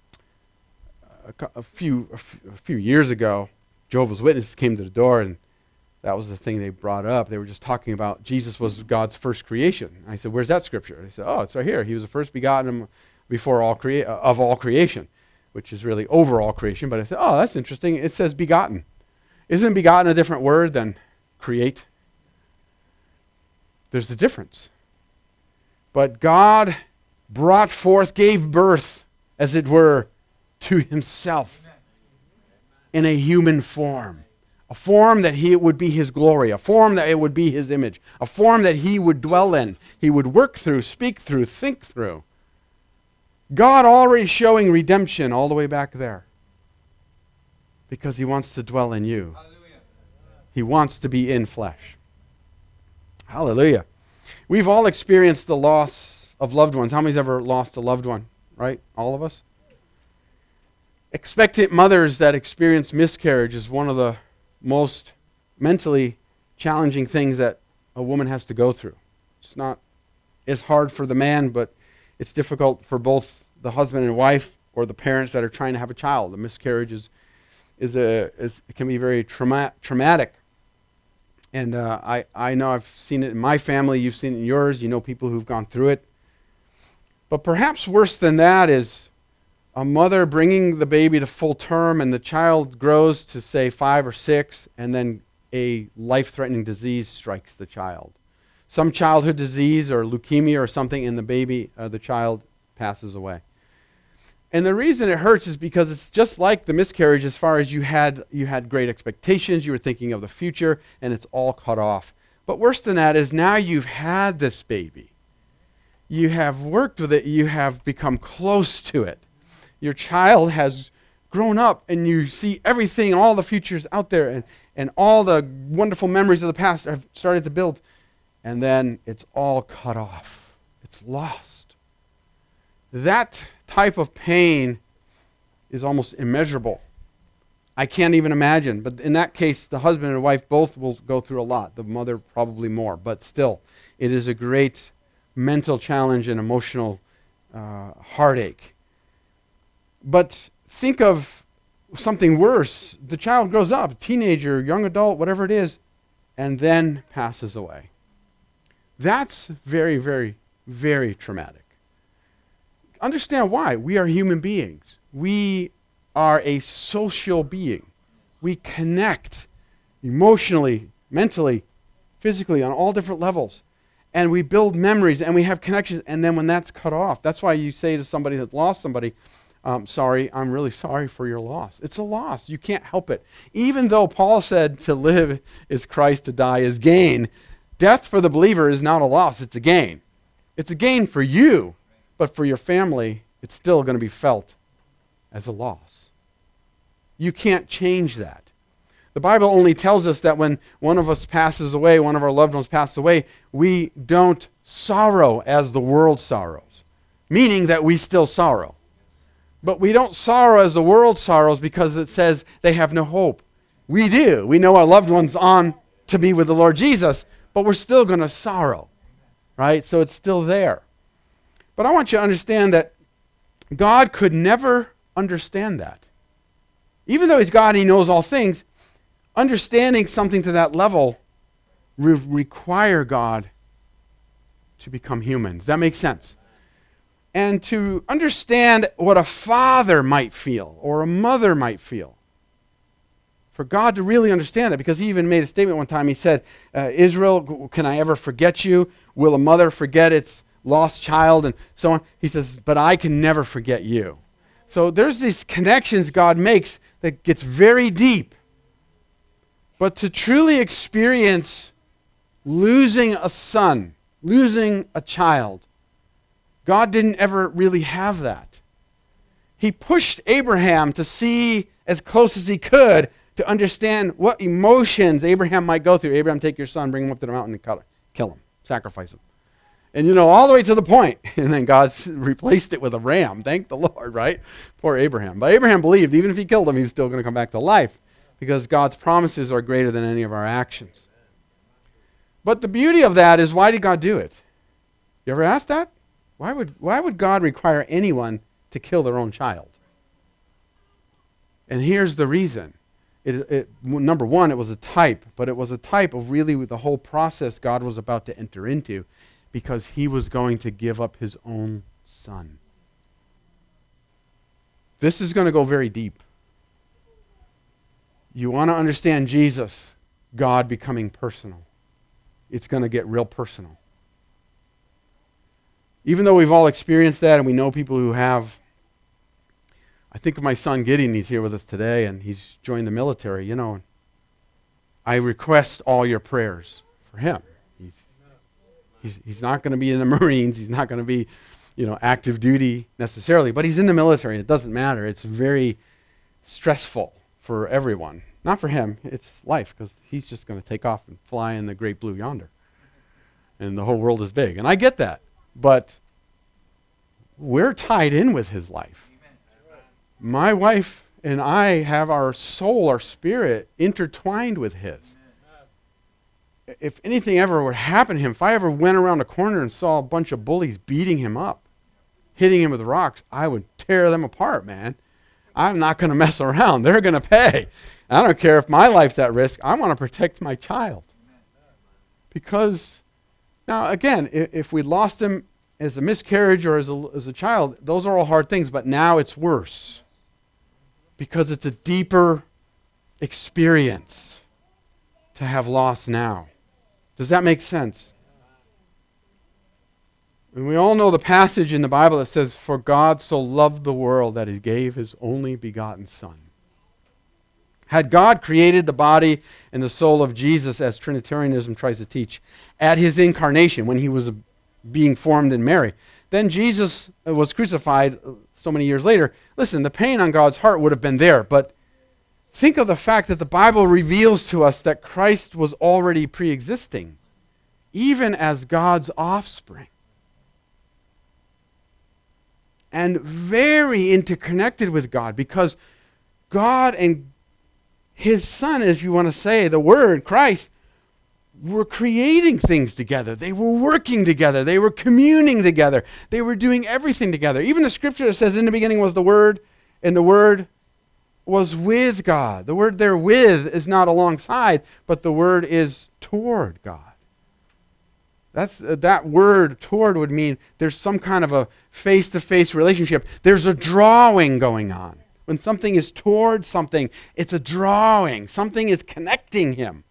a, a, few, a few years ago, Jehovah's Witnesses came to the door, and that was the thing they brought up. They were just talking about Jesus was God's first creation. I said, "Where's that scripture?" They said, "Oh, it's right here. He was the first begotten before all crea- of all creation," which is really over all creation. But I said, "Oh, that's interesting. It says begotten. Isn't begotten a different word than create?" There's a difference. But God brought forth, gave birth, as it were, to himself in a human form. A form that he, it would be his glory, a form that it would be his image, a form that he would dwell in, he would work through, speak through, think through. God already showing redemption all the way back there because he wants to dwell in you. Hallelujah. He wants to be in flesh. Hallelujah. We've all experienced the loss of loved ones. How many's ever lost a loved one, right? All of us? Expectant mothers that experience miscarriage is one of the most mentally challenging things that a woman has to go through. It's not as hard for the man, but it's difficult for both the husband and wife or the parents that are trying to have a child. The miscarriage is, is a, is, it can be very trauma, traumatic. And uh, I, I know I've seen it in my family, you've seen it in yours, you know people who've gone through it. But perhaps worse than that is a mother bringing the baby to full term and the child grows to, say, five or six, and then a life-threatening disease strikes the child. Some childhood disease or leukemia or something, and the baby, uh, the child passes away. And the reason it hurts is because it's just like the miscarriage as far as you had, you had great expectations, you were thinking of the future, and it's all cut off. But worse than that is now you've had this baby. You have worked with it, you have become close to it. Your child has grown up and you see everything, all the futures out there and, and all the wonderful memories of the past have started to build. And then it's all cut off. It's lost. That type of pain is almost immeasurable. I can't even imagine. But in that case, the husband and wife both will go through a lot. The mother probably more. But still, it is a great mental challenge and emotional uh, heartache. But think of something worse. The child grows up, teenager, young adult, whatever it is, and then passes away. That's very, very, very traumatic. Understand why. We are human beings. We are a social being. We connect emotionally, mentally, physically, on all different levels. And we build memories, and we have connections, and then when that's cut off, that's why you say to somebody that lost somebody, Um, sorry, I'm really sorry for your loss. It's a loss. You can't help it. Even though Paul said to live is Christ, to die is gain, death for the believer is not a loss, it's a gain. It's a gain for you, but for your family, it's still going to be felt as a loss. You can't change that. The Bible only tells us that when one of us passes away, one of our loved ones passes away, we don't sorrow as the world sorrows, meaning that we still sorrow. But we don't sorrow as the world sorrows because it says they have no hope. We do. We know our loved one's on to be with the Lord Jesus, but we're still going to sorrow, right? So it's still there. But I want you to understand that God could never understand that. Even though he's God and he knows all things, understanding something to that level re- require God to become human. Does that make sense? And to understand what a father might feel or a mother might feel. For God to really understand it, because he even made a statement one time. He said, uh, Israel, can I ever forget you? Will a mother forget its lost child? And so on. He says, but I can never forget you. So there's these connections God makes that gets very deep. But to truly experience losing a son, losing a child, God didn't ever really have that. He pushed Abraham to see as close as he could to understand what emotions Abraham might go through. Abraham, take your son, bring him up to the mountain and kill him, sacrifice him. And you know, all the way to the point. And then God replaced it with a ram. Thank the Lord, right? Poor Abraham. But Abraham believed even if he killed him, he was still going to come back to life because God's promises are greater than any of our actions. But the beauty of that is, why did God do it? You ever asked that? Why would, why would God require anyone to kill their own child? And here's the reason. It, it, number one, it was a type, but it was a type of really the whole process God was about to enter into, because he was going to give up his own son. This is going to go very deep. You want to understand Jesus, God becoming personal. It's going to get real personal. Even though we've all experienced that and we know people who have, I think of my son Gideon. He's here with us today, and he's joined the military. You know, I request all your prayers for him. He's he's he's not going to be in the Marines. He's not going to be, you know, active duty necessarily, but he's in the military. It doesn't matter. It's very stressful for everyone. Not for him. It's life, because he's just going to take off and fly in the great blue yonder, and the whole world is big. And I get that, but we're tied in with his life. My wife and I have our soul, our spirit intertwined with his. If anything ever would happen to him, if I ever went around a corner and saw a bunch of bullies beating him up, hitting him with rocks, I would tear them apart, man. I'm not going to mess around. They're going to pay. I don't care if my life's at risk. I want to protect my child. Because, now again, if, if we lost him as a miscarriage or as a, as a child, those are all hard things, but now it's worse. Because it's a deeper experience to have loss now. Does that make sense? And we all know the passage in the Bible that says, "For God so loved the world that he gave his only begotten Son." Had God created the body and the soul of Jesus, as Trinitarianism tries to teach, at his incarnation, when he was being formed in Mary, then Jesus was crucified so many years later. Listen, the pain on God's heart would have been there, but think of the fact that the Bible reveals to us that Christ was already pre-existing, even as God's offspring. And very interconnected with God, because God and his Son, if you want to say, the Word, Christ, were creating things together. They were working together. They were communing together. They were doing everything together. Even the scripture that says, "In the beginning was the Word, and the Word was with God." The word there, "with," is not alongside, but the word is toward God. That's uh, that word toward would mean there's some kind of a face-to-face relationship. There's a drawing going on. When something is toward something, it's a drawing. Something is connecting him.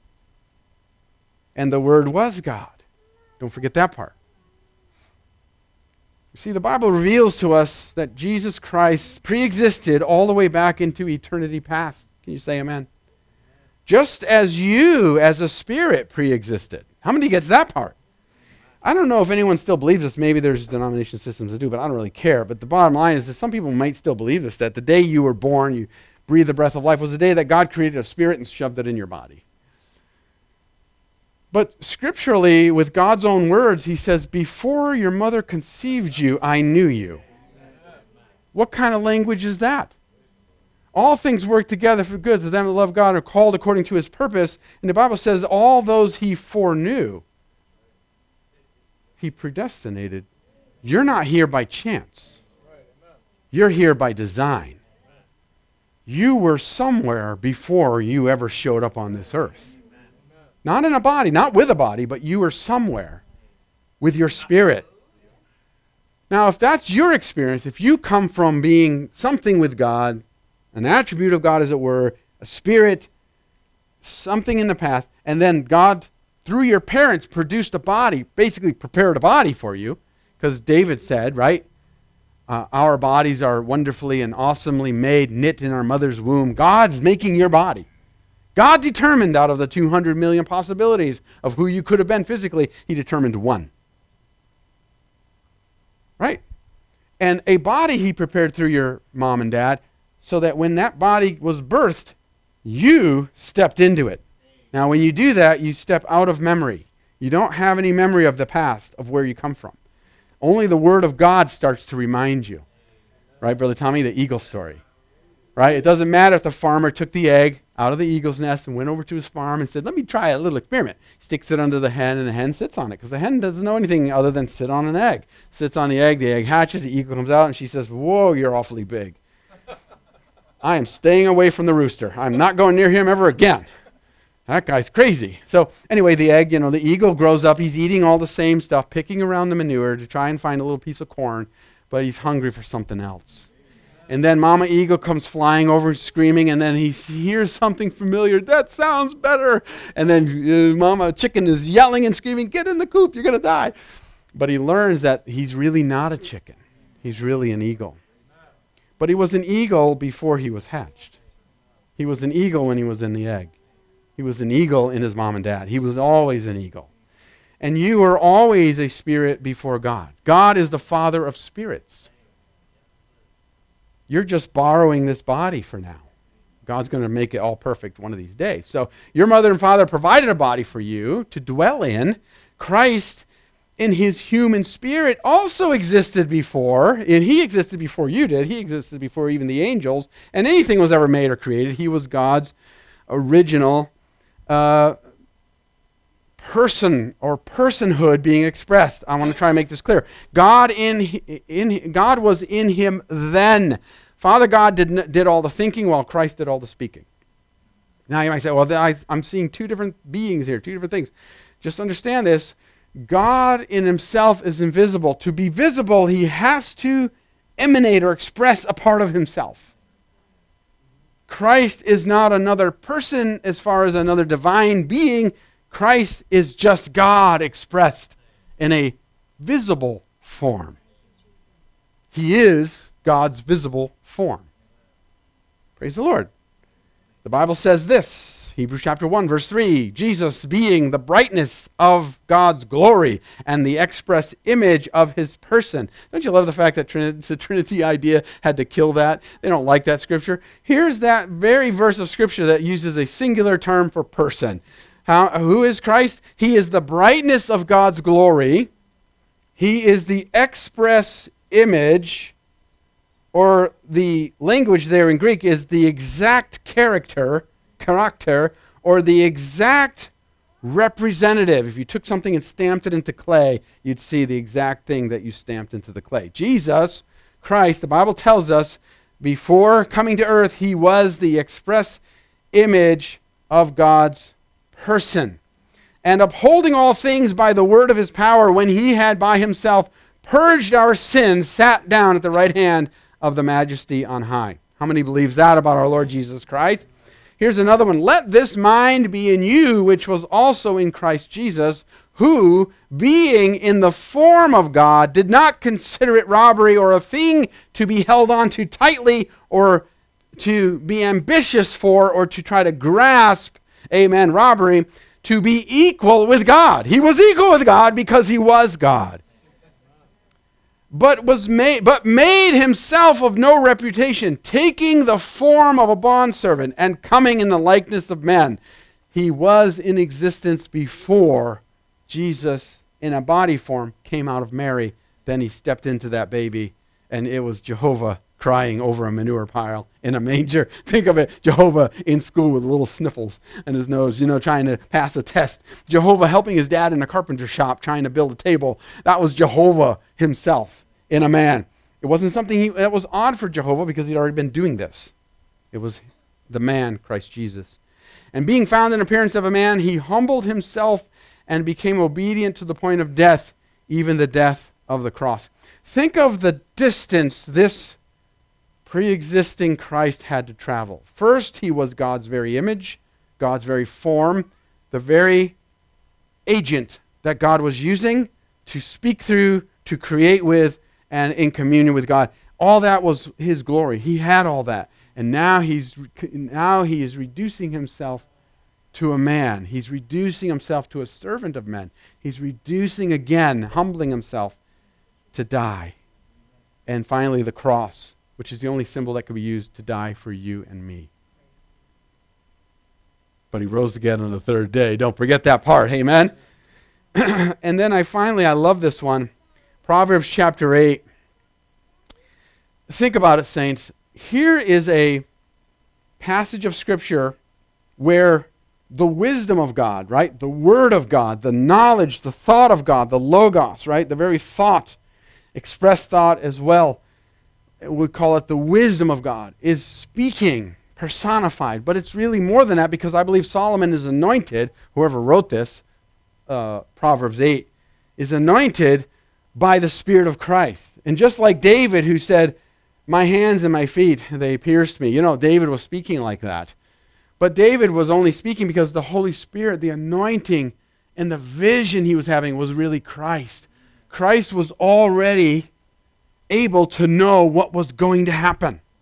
And the Word was God. Don't forget that part. You see, the Bible reveals to us that Jesus Christ pre-existed all the way back into eternity past. Can you say amen? Just as you, as a spirit, pre-existed. How many gets that part? I don't know if anyone still believes this. Maybe there's denomination systems that do, but I don't really care. But the bottom line is that some people might still believe this, that the day you were born, you breathed the breath of life, was the day that God created a spirit and shoved it in your body. But scripturally, with God's own words, he says, "Before your mother conceived you, I knew you." What kind of language is that? All things work together for good to them that love God and are called according to his purpose. And the Bible says all those he foreknew, he predestinated. You're not here by chance. You're here by design. You were somewhere before you ever showed up on this earth. Not in a body, not with a body, but you were somewhere with your spirit. Now, if that's your experience, if you come from being something with God, an attribute of God as it were, a spirit, something in the past, and then God, through your parents, produced a body, basically prepared a body for you, because David said, right, uh, our bodies are wonderfully and awesomely made, knit in our mother's womb. God's making your body. God determined out of the two hundred million possibilities of who you could have been physically, he determined one. Right? And a body he prepared through your mom and dad, so that when that body was birthed, you stepped into it. Now, when you do that, you step out of memory. You don't have any memory of the past, of where you come from. Only the Word of God starts to remind you. Right, Brother Tommy? The eagle story. Right? It doesn't matter if the farmer took the egg out of the eagle's nest and went over to his farm and said, "Let me try a little experiment." Sticks it under the hen, and the hen sits on it, because the hen doesn't know anything other than sit on an egg. Sits on the egg, the egg hatches, the eagle comes out, and she says, "Whoa, you're awfully big. I am staying away from the rooster. I'm not going near him ever again. That guy's crazy." So anyway, the egg, you know, the eagle grows up. He's eating all the same stuff, picking around the manure to try and find a little piece of corn, but he's hungry for something else. And then Mama Eagle comes flying over screaming, and then he hears something familiar. "That sounds better." And then uh, Mama Chicken is yelling and screaming, "Get in the coop, you're going to die." But he learns that he's really not a chicken. He's really an eagle. But he was an eagle before he was hatched. He was an eagle when he was in the egg. He was an eagle in his mom and dad. He was always an eagle. And you are always a spirit before God. God is the Father of spirits. You're just borrowing this body for now. God's going to make it all perfect one of these days. So your mother and father provided a body for you to dwell in. Christ, in his human spirit, also existed before, and he existed before you did. He existed before even the angels, and anything was ever made or created. He was God's original uh, person or personhood being expressed. I want to try and make this clear. God in in God was in him then. Father God did did all the thinking while Christ did all the speaking. Now you might say, well, I, I'm seeing two different beings here, two different things. Just understand this. God in himself is invisible. To be visible, he has to emanate or express a part of himself. Christ is not another person as far as another divine being. Christ is just God expressed in a visible form. He is God's visible form. Praise the Lord. The Bible says this, Hebrews chapter one, verse three, Jesus being the brightness of God's glory and the express image of his person. Don't you love the fact that Trinity, the Trinity idea had to kill that? They don't like that scripture. Here's that very verse of scripture that uses a singular term for person. How, who is Christ? He is the brightness of God's glory. He is the express image, or the language there in Greek is the exact character, character, or the exact representative. If you took something and stamped it into clay, you'd see the exact thing that you stamped into the clay. Jesus Christ, the Bible tells us, before coming to earth, he was the express image of God's person. And upholding all things by the word of his power, when he had by himself purged our sins, sat down at the right hand of the majesty on high. How many believes that about our Lord Jesus Christ? Here's another one. Let this mind be in you, which was also in Christ Jesus, who, being in the form of God, did not consider it robbery or a thing to be held on to tightly or to be ambitious for or to try to grasp, amen, robbery, to be equal with God. He was equal with God because he was God. But was made, but made himself of no reputation, taking the form of a bondservant and coming in the likeness of men. He was in existence before Jesus, in a body form, came out of Mary. Then he stepped into that baby, and it was Jehovah crying over a manure pile in a manger. Think of it, Jehovah in school with little sniffles in his nose, you know, trying to pass a test. Jehovah helping his dad in a carpenter shop trying to build a table. That was Jehovah himself in a man. It wasn't something he, that was odd for Jehovah because he'd already been doing this. It was the man, Christ Jesus. And being found in appearance of a man, he humbled himself and became obedient to the point of death, even the death of the cross. Think of the distance this pre-existing Christ had to travel. First, he was God's very image, God's very form, the very agent that God was using to speak through, to create with, and in communion with God. All that was his glory. He had all that. And now he's now he is reducing himself to a man. He's reducing himself to a servant of men. He's reducing again, humbling himself to die. And finally the cross, which is the only symbol that could be used to die for you and me. But he rose again on the third day. Don't forget that part. Amen. And then I finally, I love this one. Proverbs chapter eight. Think about it, saints. Here is a passage of Scripture where the wisdom of God, right? The Word of God, the knowledge, the thought of God, the Logos, right? The very thought, expressed thought as well. We call it the wisdom of God, is speaking, personified. But it's really more than that because I believe Solomon is anointed, whoever wrote this, uh, Proverbs eight, is anointed by the Spirit of Christ. And just like David who said, my hands and my feet, they pierced me. You know, David was speaking like that. But David was only speaking because the Holy Spirit, the anointing, and the vision he was having was really Christ. Christ was already able to know what was going to happen.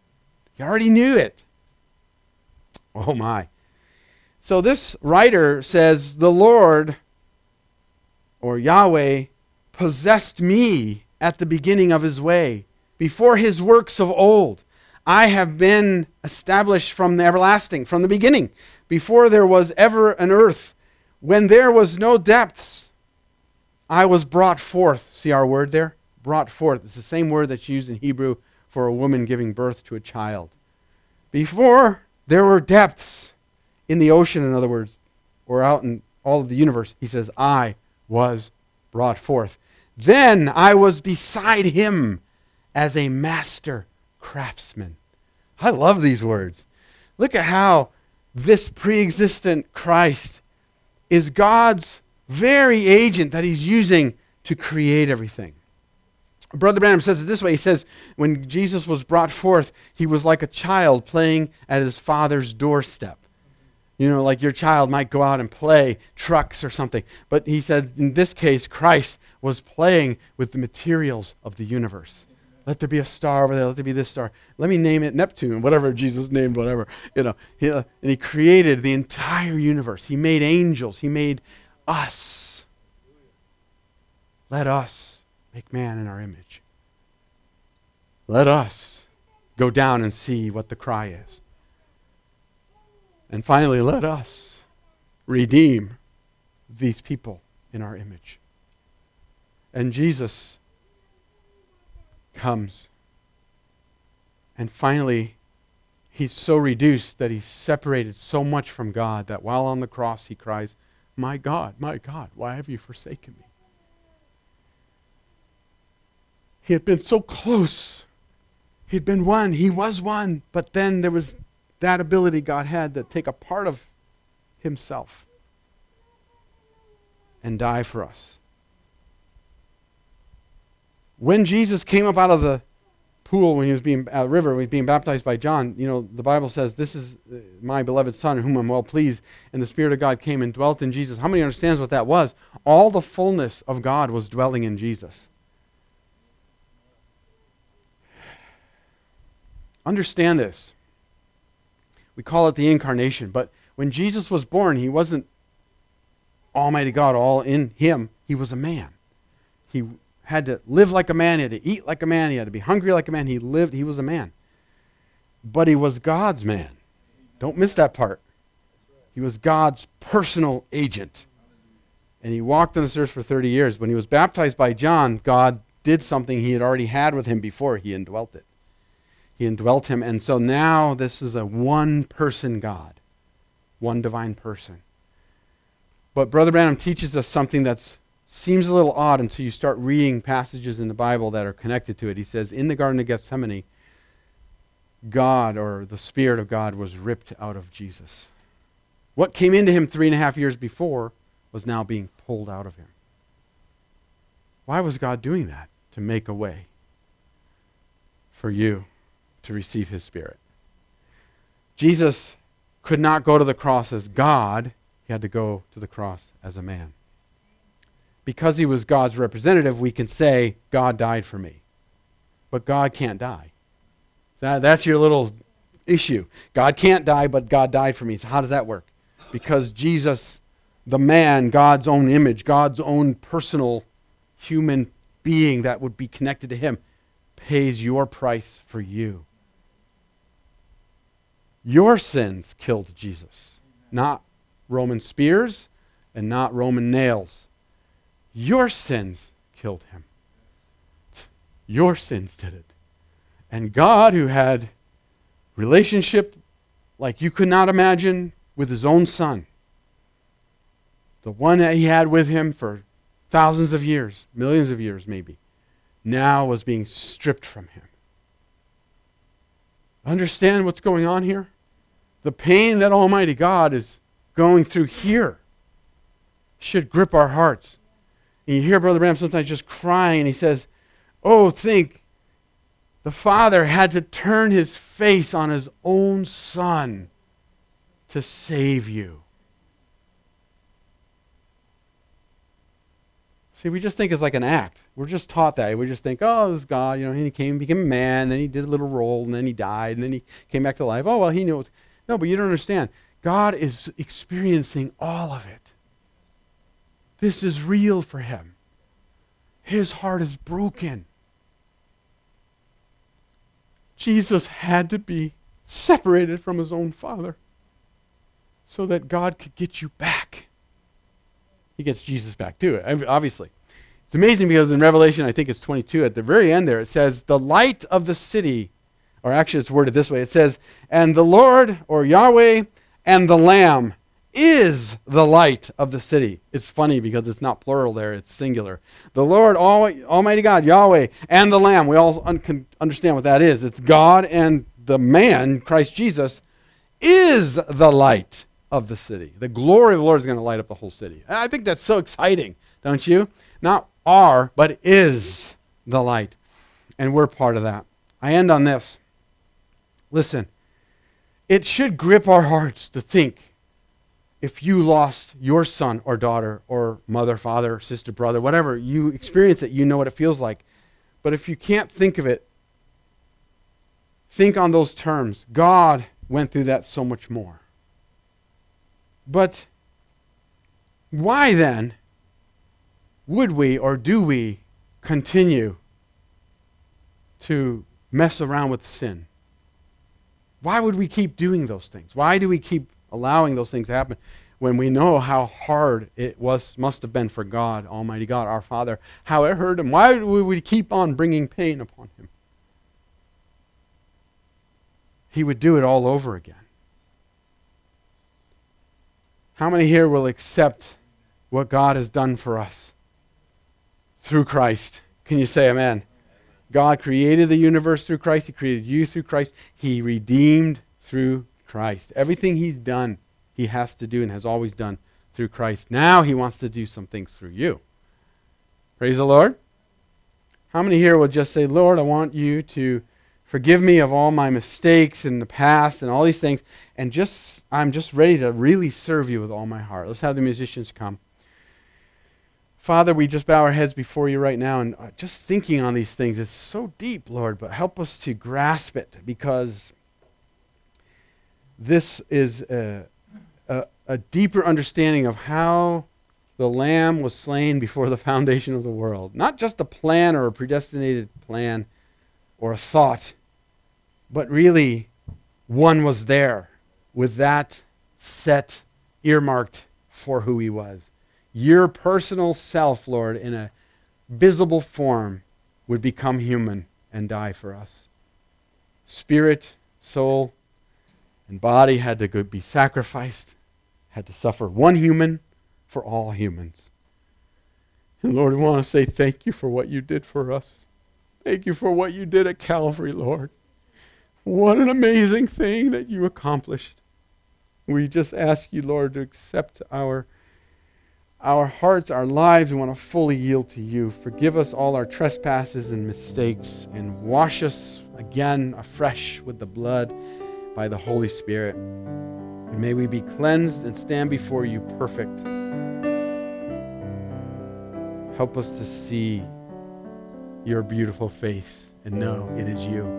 He already knew it. Oh my. So this writer says, the Lord, or Yahweh, possessed me at the beginning of his way, before his works of old. I have been established from the everlasting, from the beginning, before there was ever an earth, when there was no depths. I was brought forth. See our word there? Brought forth. It's the same word that's used in Hebrew for a woman giving birth to a child. Before there were depths in the ocean, in other words, or out in all of the universe, he says, I was brought forth. Then I was beside him as a master craftsman. I love these words. Look at how this pre-existent Christ is God's very agent that he's using to create everything. Brother Branham says it this way. He says, when Jesus was brought forth, he was like a child playing at his father's doorstep. You know, like your child might go out and play trucks or something. But he said, in this case, Christ was playing with the materials of the universe. Let there be a star over there. Let there be this star. Let me name it Neptune, whatever Jesus named, whatever. You know, he, uh, and he created the entire universe. He made angels. He made us. Let us make man in our image. Let us go down and see what the cry is. And finally, let us redeem these people in our image. And Jesus comes. And finally, he's so reduced that he's separated so much from God that while on the cross he cries, my God, my God, why have you forsaken me? He had been so close. He had been one. He was one. But then there was that ability God had to take a part of himself and die for us. When Jesus came up out of the pool, when he was being, uh, river, when he was being baptized by John, you know, the Bible says, this is my beloved Son in whom I'm well pleased. And the Spirit of God came and dwelt in Jesus. How many understands what that was? All the fullness of God was dwelling in Jesus. Understand this. We call it the incarnation, but when Jesus was born, he wasn't Almighty God all in him. He was a man. He had to live like a man. He had to eat like a man. He had to be hungry like a man. He lived. He was a man. But he was God's man. Don't miss that part. He was God's personal agent. And he walked on this earth for thirty years. When he was baptized by John, God did something he had already had with him before. He indwelt it. He indwelt him. And so now this is a one-person God. One divine person. But Brother Branham teaches us something that seems a little odd until you start reading passages in the Bible that are connected to it. He says, in the Garden of Gethsemane, God, or the Spirit of God, was ripped out of Jesus. What came into him three and a half years before was now being pulled out of him. Why was God doing that? To make a way for you to receive his Spirit. Jesus could not go to the cross as God. He had to go to the cross as a man. Because he was God's representative, we can say, God died for me. But God can't die. That, that's your little issue. God can't die, but God died for me. So how does that work? Because Jesus, the man, God's own image, God's own personal human being that would be connected to him, pays your price for you. Your sins killed Jesus, not Roman spears and not Roman nails. Your sins killed him. Your sins did it. And God, who had relationship like you could not imagine with his own Son, the one that he had with him for thousands of years, millions of years maybe, now was being stripped from him. Understand what's going on here? The pain that Almighty God is going through here should grip our hearts. And you hear Brother Branham sometimes just crying, and he says, oh, think, the Father had to turn his face on his own Son to save you. See, we just think it's like an act. We're just taught that. We just think, oh, it was God. You know, he came, became a man, then he did a little role, and then he died, and then he came back to life. Oh, well, he knew it. No, but you don't understand. God is experiencing all of it. This is real for him. His heart is broken. Jesus had to be separated from his own Father so that God could get you back. He gets Jesus back too, obviously. It's amazing because in Revelation, I think it's twenty-two, at the very end there, it says, the light of the city, or actually it's worded this way, it says, and the Lord, or Yahweh, and the Lamb is the light of the city. It's funny because it's not plural there, it's singular. The Lord, Almighty, Almighty God, Yahweh, and the Lamb. We all un- can understand what that is. It's God and the man, Christ Jesus, is the light of the city. The glory of the Lord is going to light up the whole city. I think that's so exciting, don't you? Not are, but is the light. And we're part of that. I end on this. Listen, it should grip our hearts to think, if you lost your son or daughter or mother, father, sister, brother, whatever, you experience it, you know what it feels like. But if you can't think of it, think on those terms. God went through that so much more. But why then would we or do we continue to mess around with sin? Why would we keep doing those things? Why do we keep allowing those things to happen when we know how hard it was must have been for God, Almighty God, our Father, how it hurt him? Why would we keep on bringing pain upon him? He would do it all over again. How many here will accept what God has done for us through Christ? Can you say amen? God created the universe through Christ. He created you through Christ. He redeemed through Christ. Everything he's done, he has to do and has always done through Christ. Now he wants to do some things through you. Praise the Lord. How many here will just say, Lord, I want you to forgive me of all my mistakes in the past and all these things, and just I'm just ready to really serve you with all my heart. Let's have the musicians come. Father, we just bow our heads before you right now, and just thinking on these things is so deep, Lord, but help us to grasp it, because this is a, a, a deeper understanding of how the Lamb was slain before the foundation of the world. Not just a plan or a predestinated plan or a thought, but really one was there with that set earmarked for who he was. Your personal self, Lord, in a visible form would become human and die for us. Spirit, soul, and body had to go be sacrificed, had to suffer. One human for all humans. And Lord, we want to say thank you for what you did for us. Thank you for what you did at Calvary, Lord. What an amazing thing that you accomplished. We just ask you, Lord, to accept our, our hearts, our lives. We want to fully yield to you. Forgive us all our trespasses and mistakes, and wash us again afresh with the blood by the Holy Spirit. And may we be cleansed and stand before you perfect. Help us to see your beautiful face and know it is you.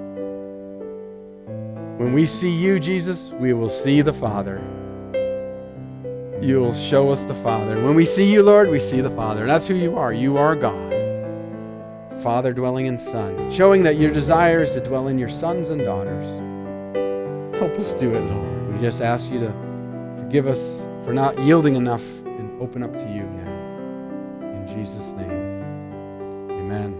When we see you, Jesus, we will see the Father. You'll show us the Father. When we see you, Lord, we see the Father. And that's who you are. You are God. Father dwelling in Son. Showing that your desire is to dwell in your sons and daughters. Help us do it, Lord. We just ask you to forgive us for not yielding enough and open up to you now. In Jesus' name, amen.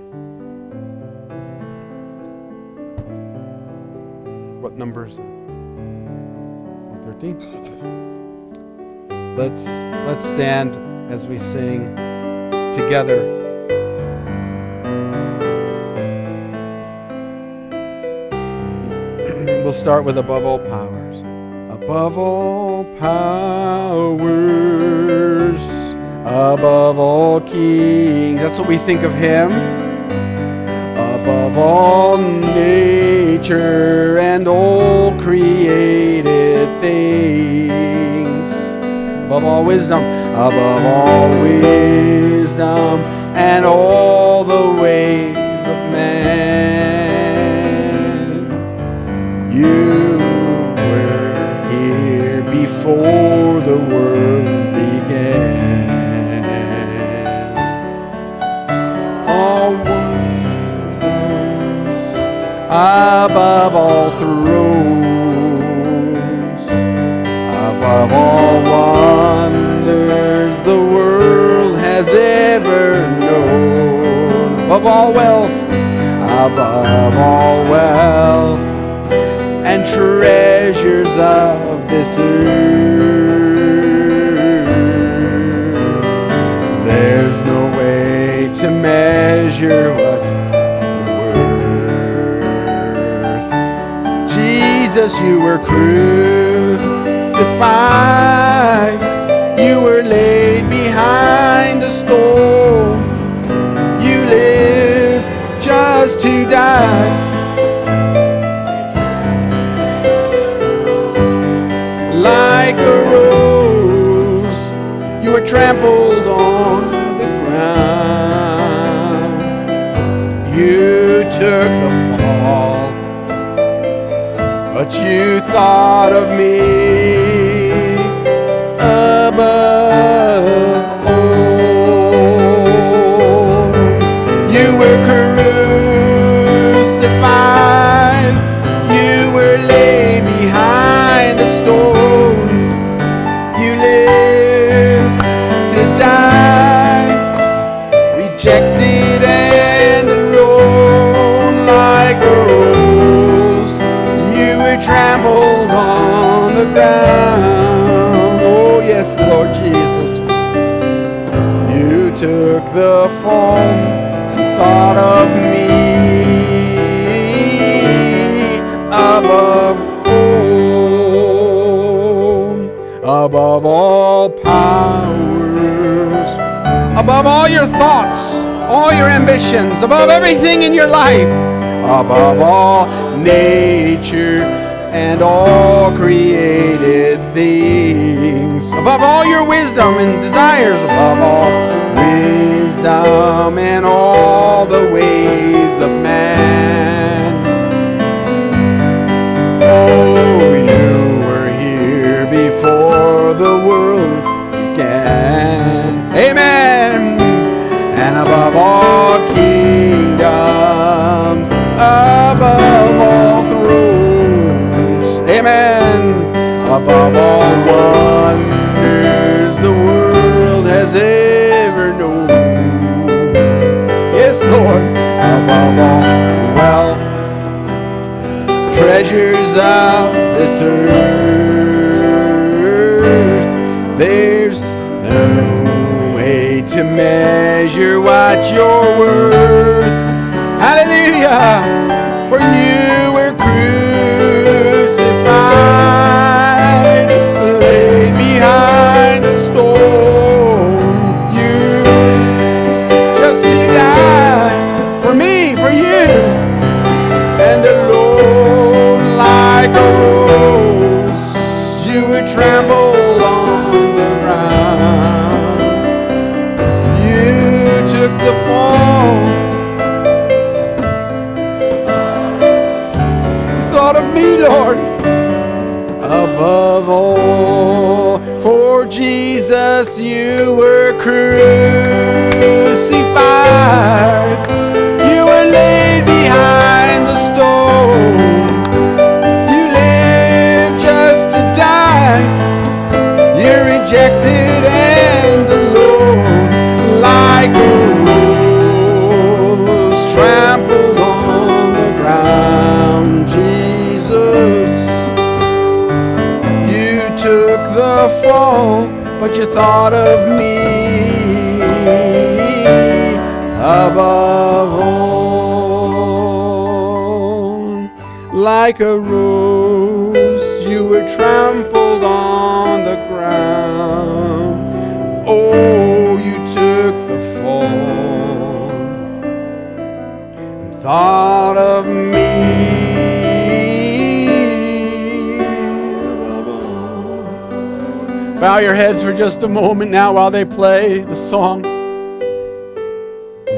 What number is it? one thirteen? Let's, let's stand as we sing together. We'll start with above all powers. Above all powers, above all kings. That's what we think of him. Above all nature and all created things. Above all wisdom, above all wisdom and all the ways of man. You were here before the world began. All wonders above all thrones, above all wonders the world has ever known, above all wealth, above all wealth, and treasures of this earth. There's no way to measure what you're worth. Jesus, you were crucified. You were laid behind the stone. You lived just to die. Like a rose, you were trampled on the ground. You took the fall, but you thought of me above all. You were crucified. You were laid behind a stone. You lived to die, rejected and alone. Like a rose, you were trampled on the ground. Oh yes, Lord Jesus, you took the fall and thought of me above all, above all powers, above all your thoughts, all your ambitions, above everything in your life, above all nature and all created things, above all your wisdom and desires, above all wisdom and all the ways of man. Oh, you were here before the world began. Amen. And above all kingdoms, above all thrones, amen, above all wonders the world has ever known. Yes, Lord, above all wealth, treasures of this earth, there's no way to measure what you're worth. Hallelujah! For you were crucified, laid behind a stone. You just to die for me, for you, and alone like a rose, you were trampled on the ground. You took the fall. Of me, Lord, above all. For Jesus, you were crucified. You were laid behind the stone. You lived just to die. You're rejected and alone, like a rose trampled on the ground. You took the fall, but you thought of me above all. Like a rose, you were trampled on the ground. Oh, you took the fall and thought of me. Bow your heads for just a moment now while they play the song.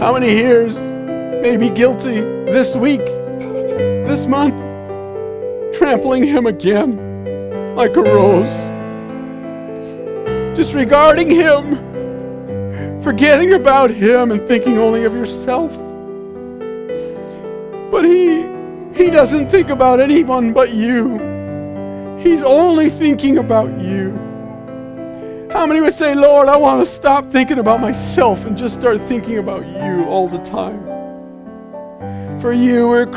How many years may be guilty this week, this month, trampling him again like a rose, disregarding him, forgetting about him and thinking only of yourself. But he, he doesn't think about anyone but you. He's only thinking about you. How many would say, Lord, I want to stop thinking about myself and just start thinking about you all the time? For you were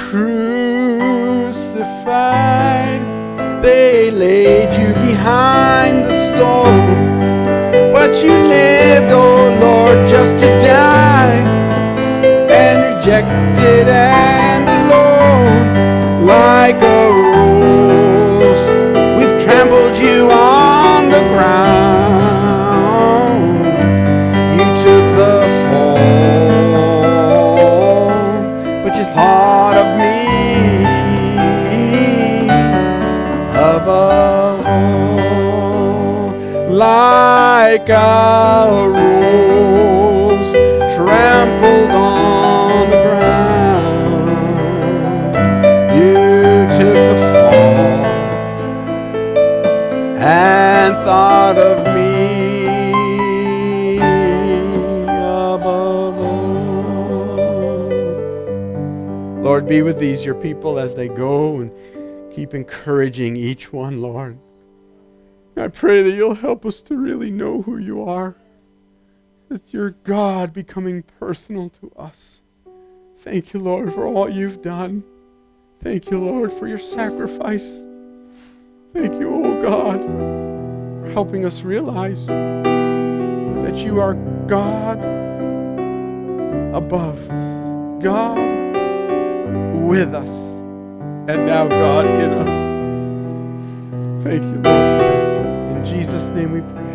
crucified. They laid you behind the stone. But you lived, oh Lord, just to die. And rejected and alone, like a rose, we've trampled you on the ground. You took the fall, but you thought of me above all, like a rose trampled on the ground. You took the fall and thought of me above all. Lord, be with these, your people, as they go, and keep encouraging each one, Lord. I pray that you'll help us to really know who you are. That you're God becoming personal to us. Thank you, Lord, for all you've done. Thank you, Lord, for your sacrifice. Thank you, oh God, for helping us realize that you are God above us, God with us, and now God in us. Thank you, Lord, for that. In Jesus' name we pray.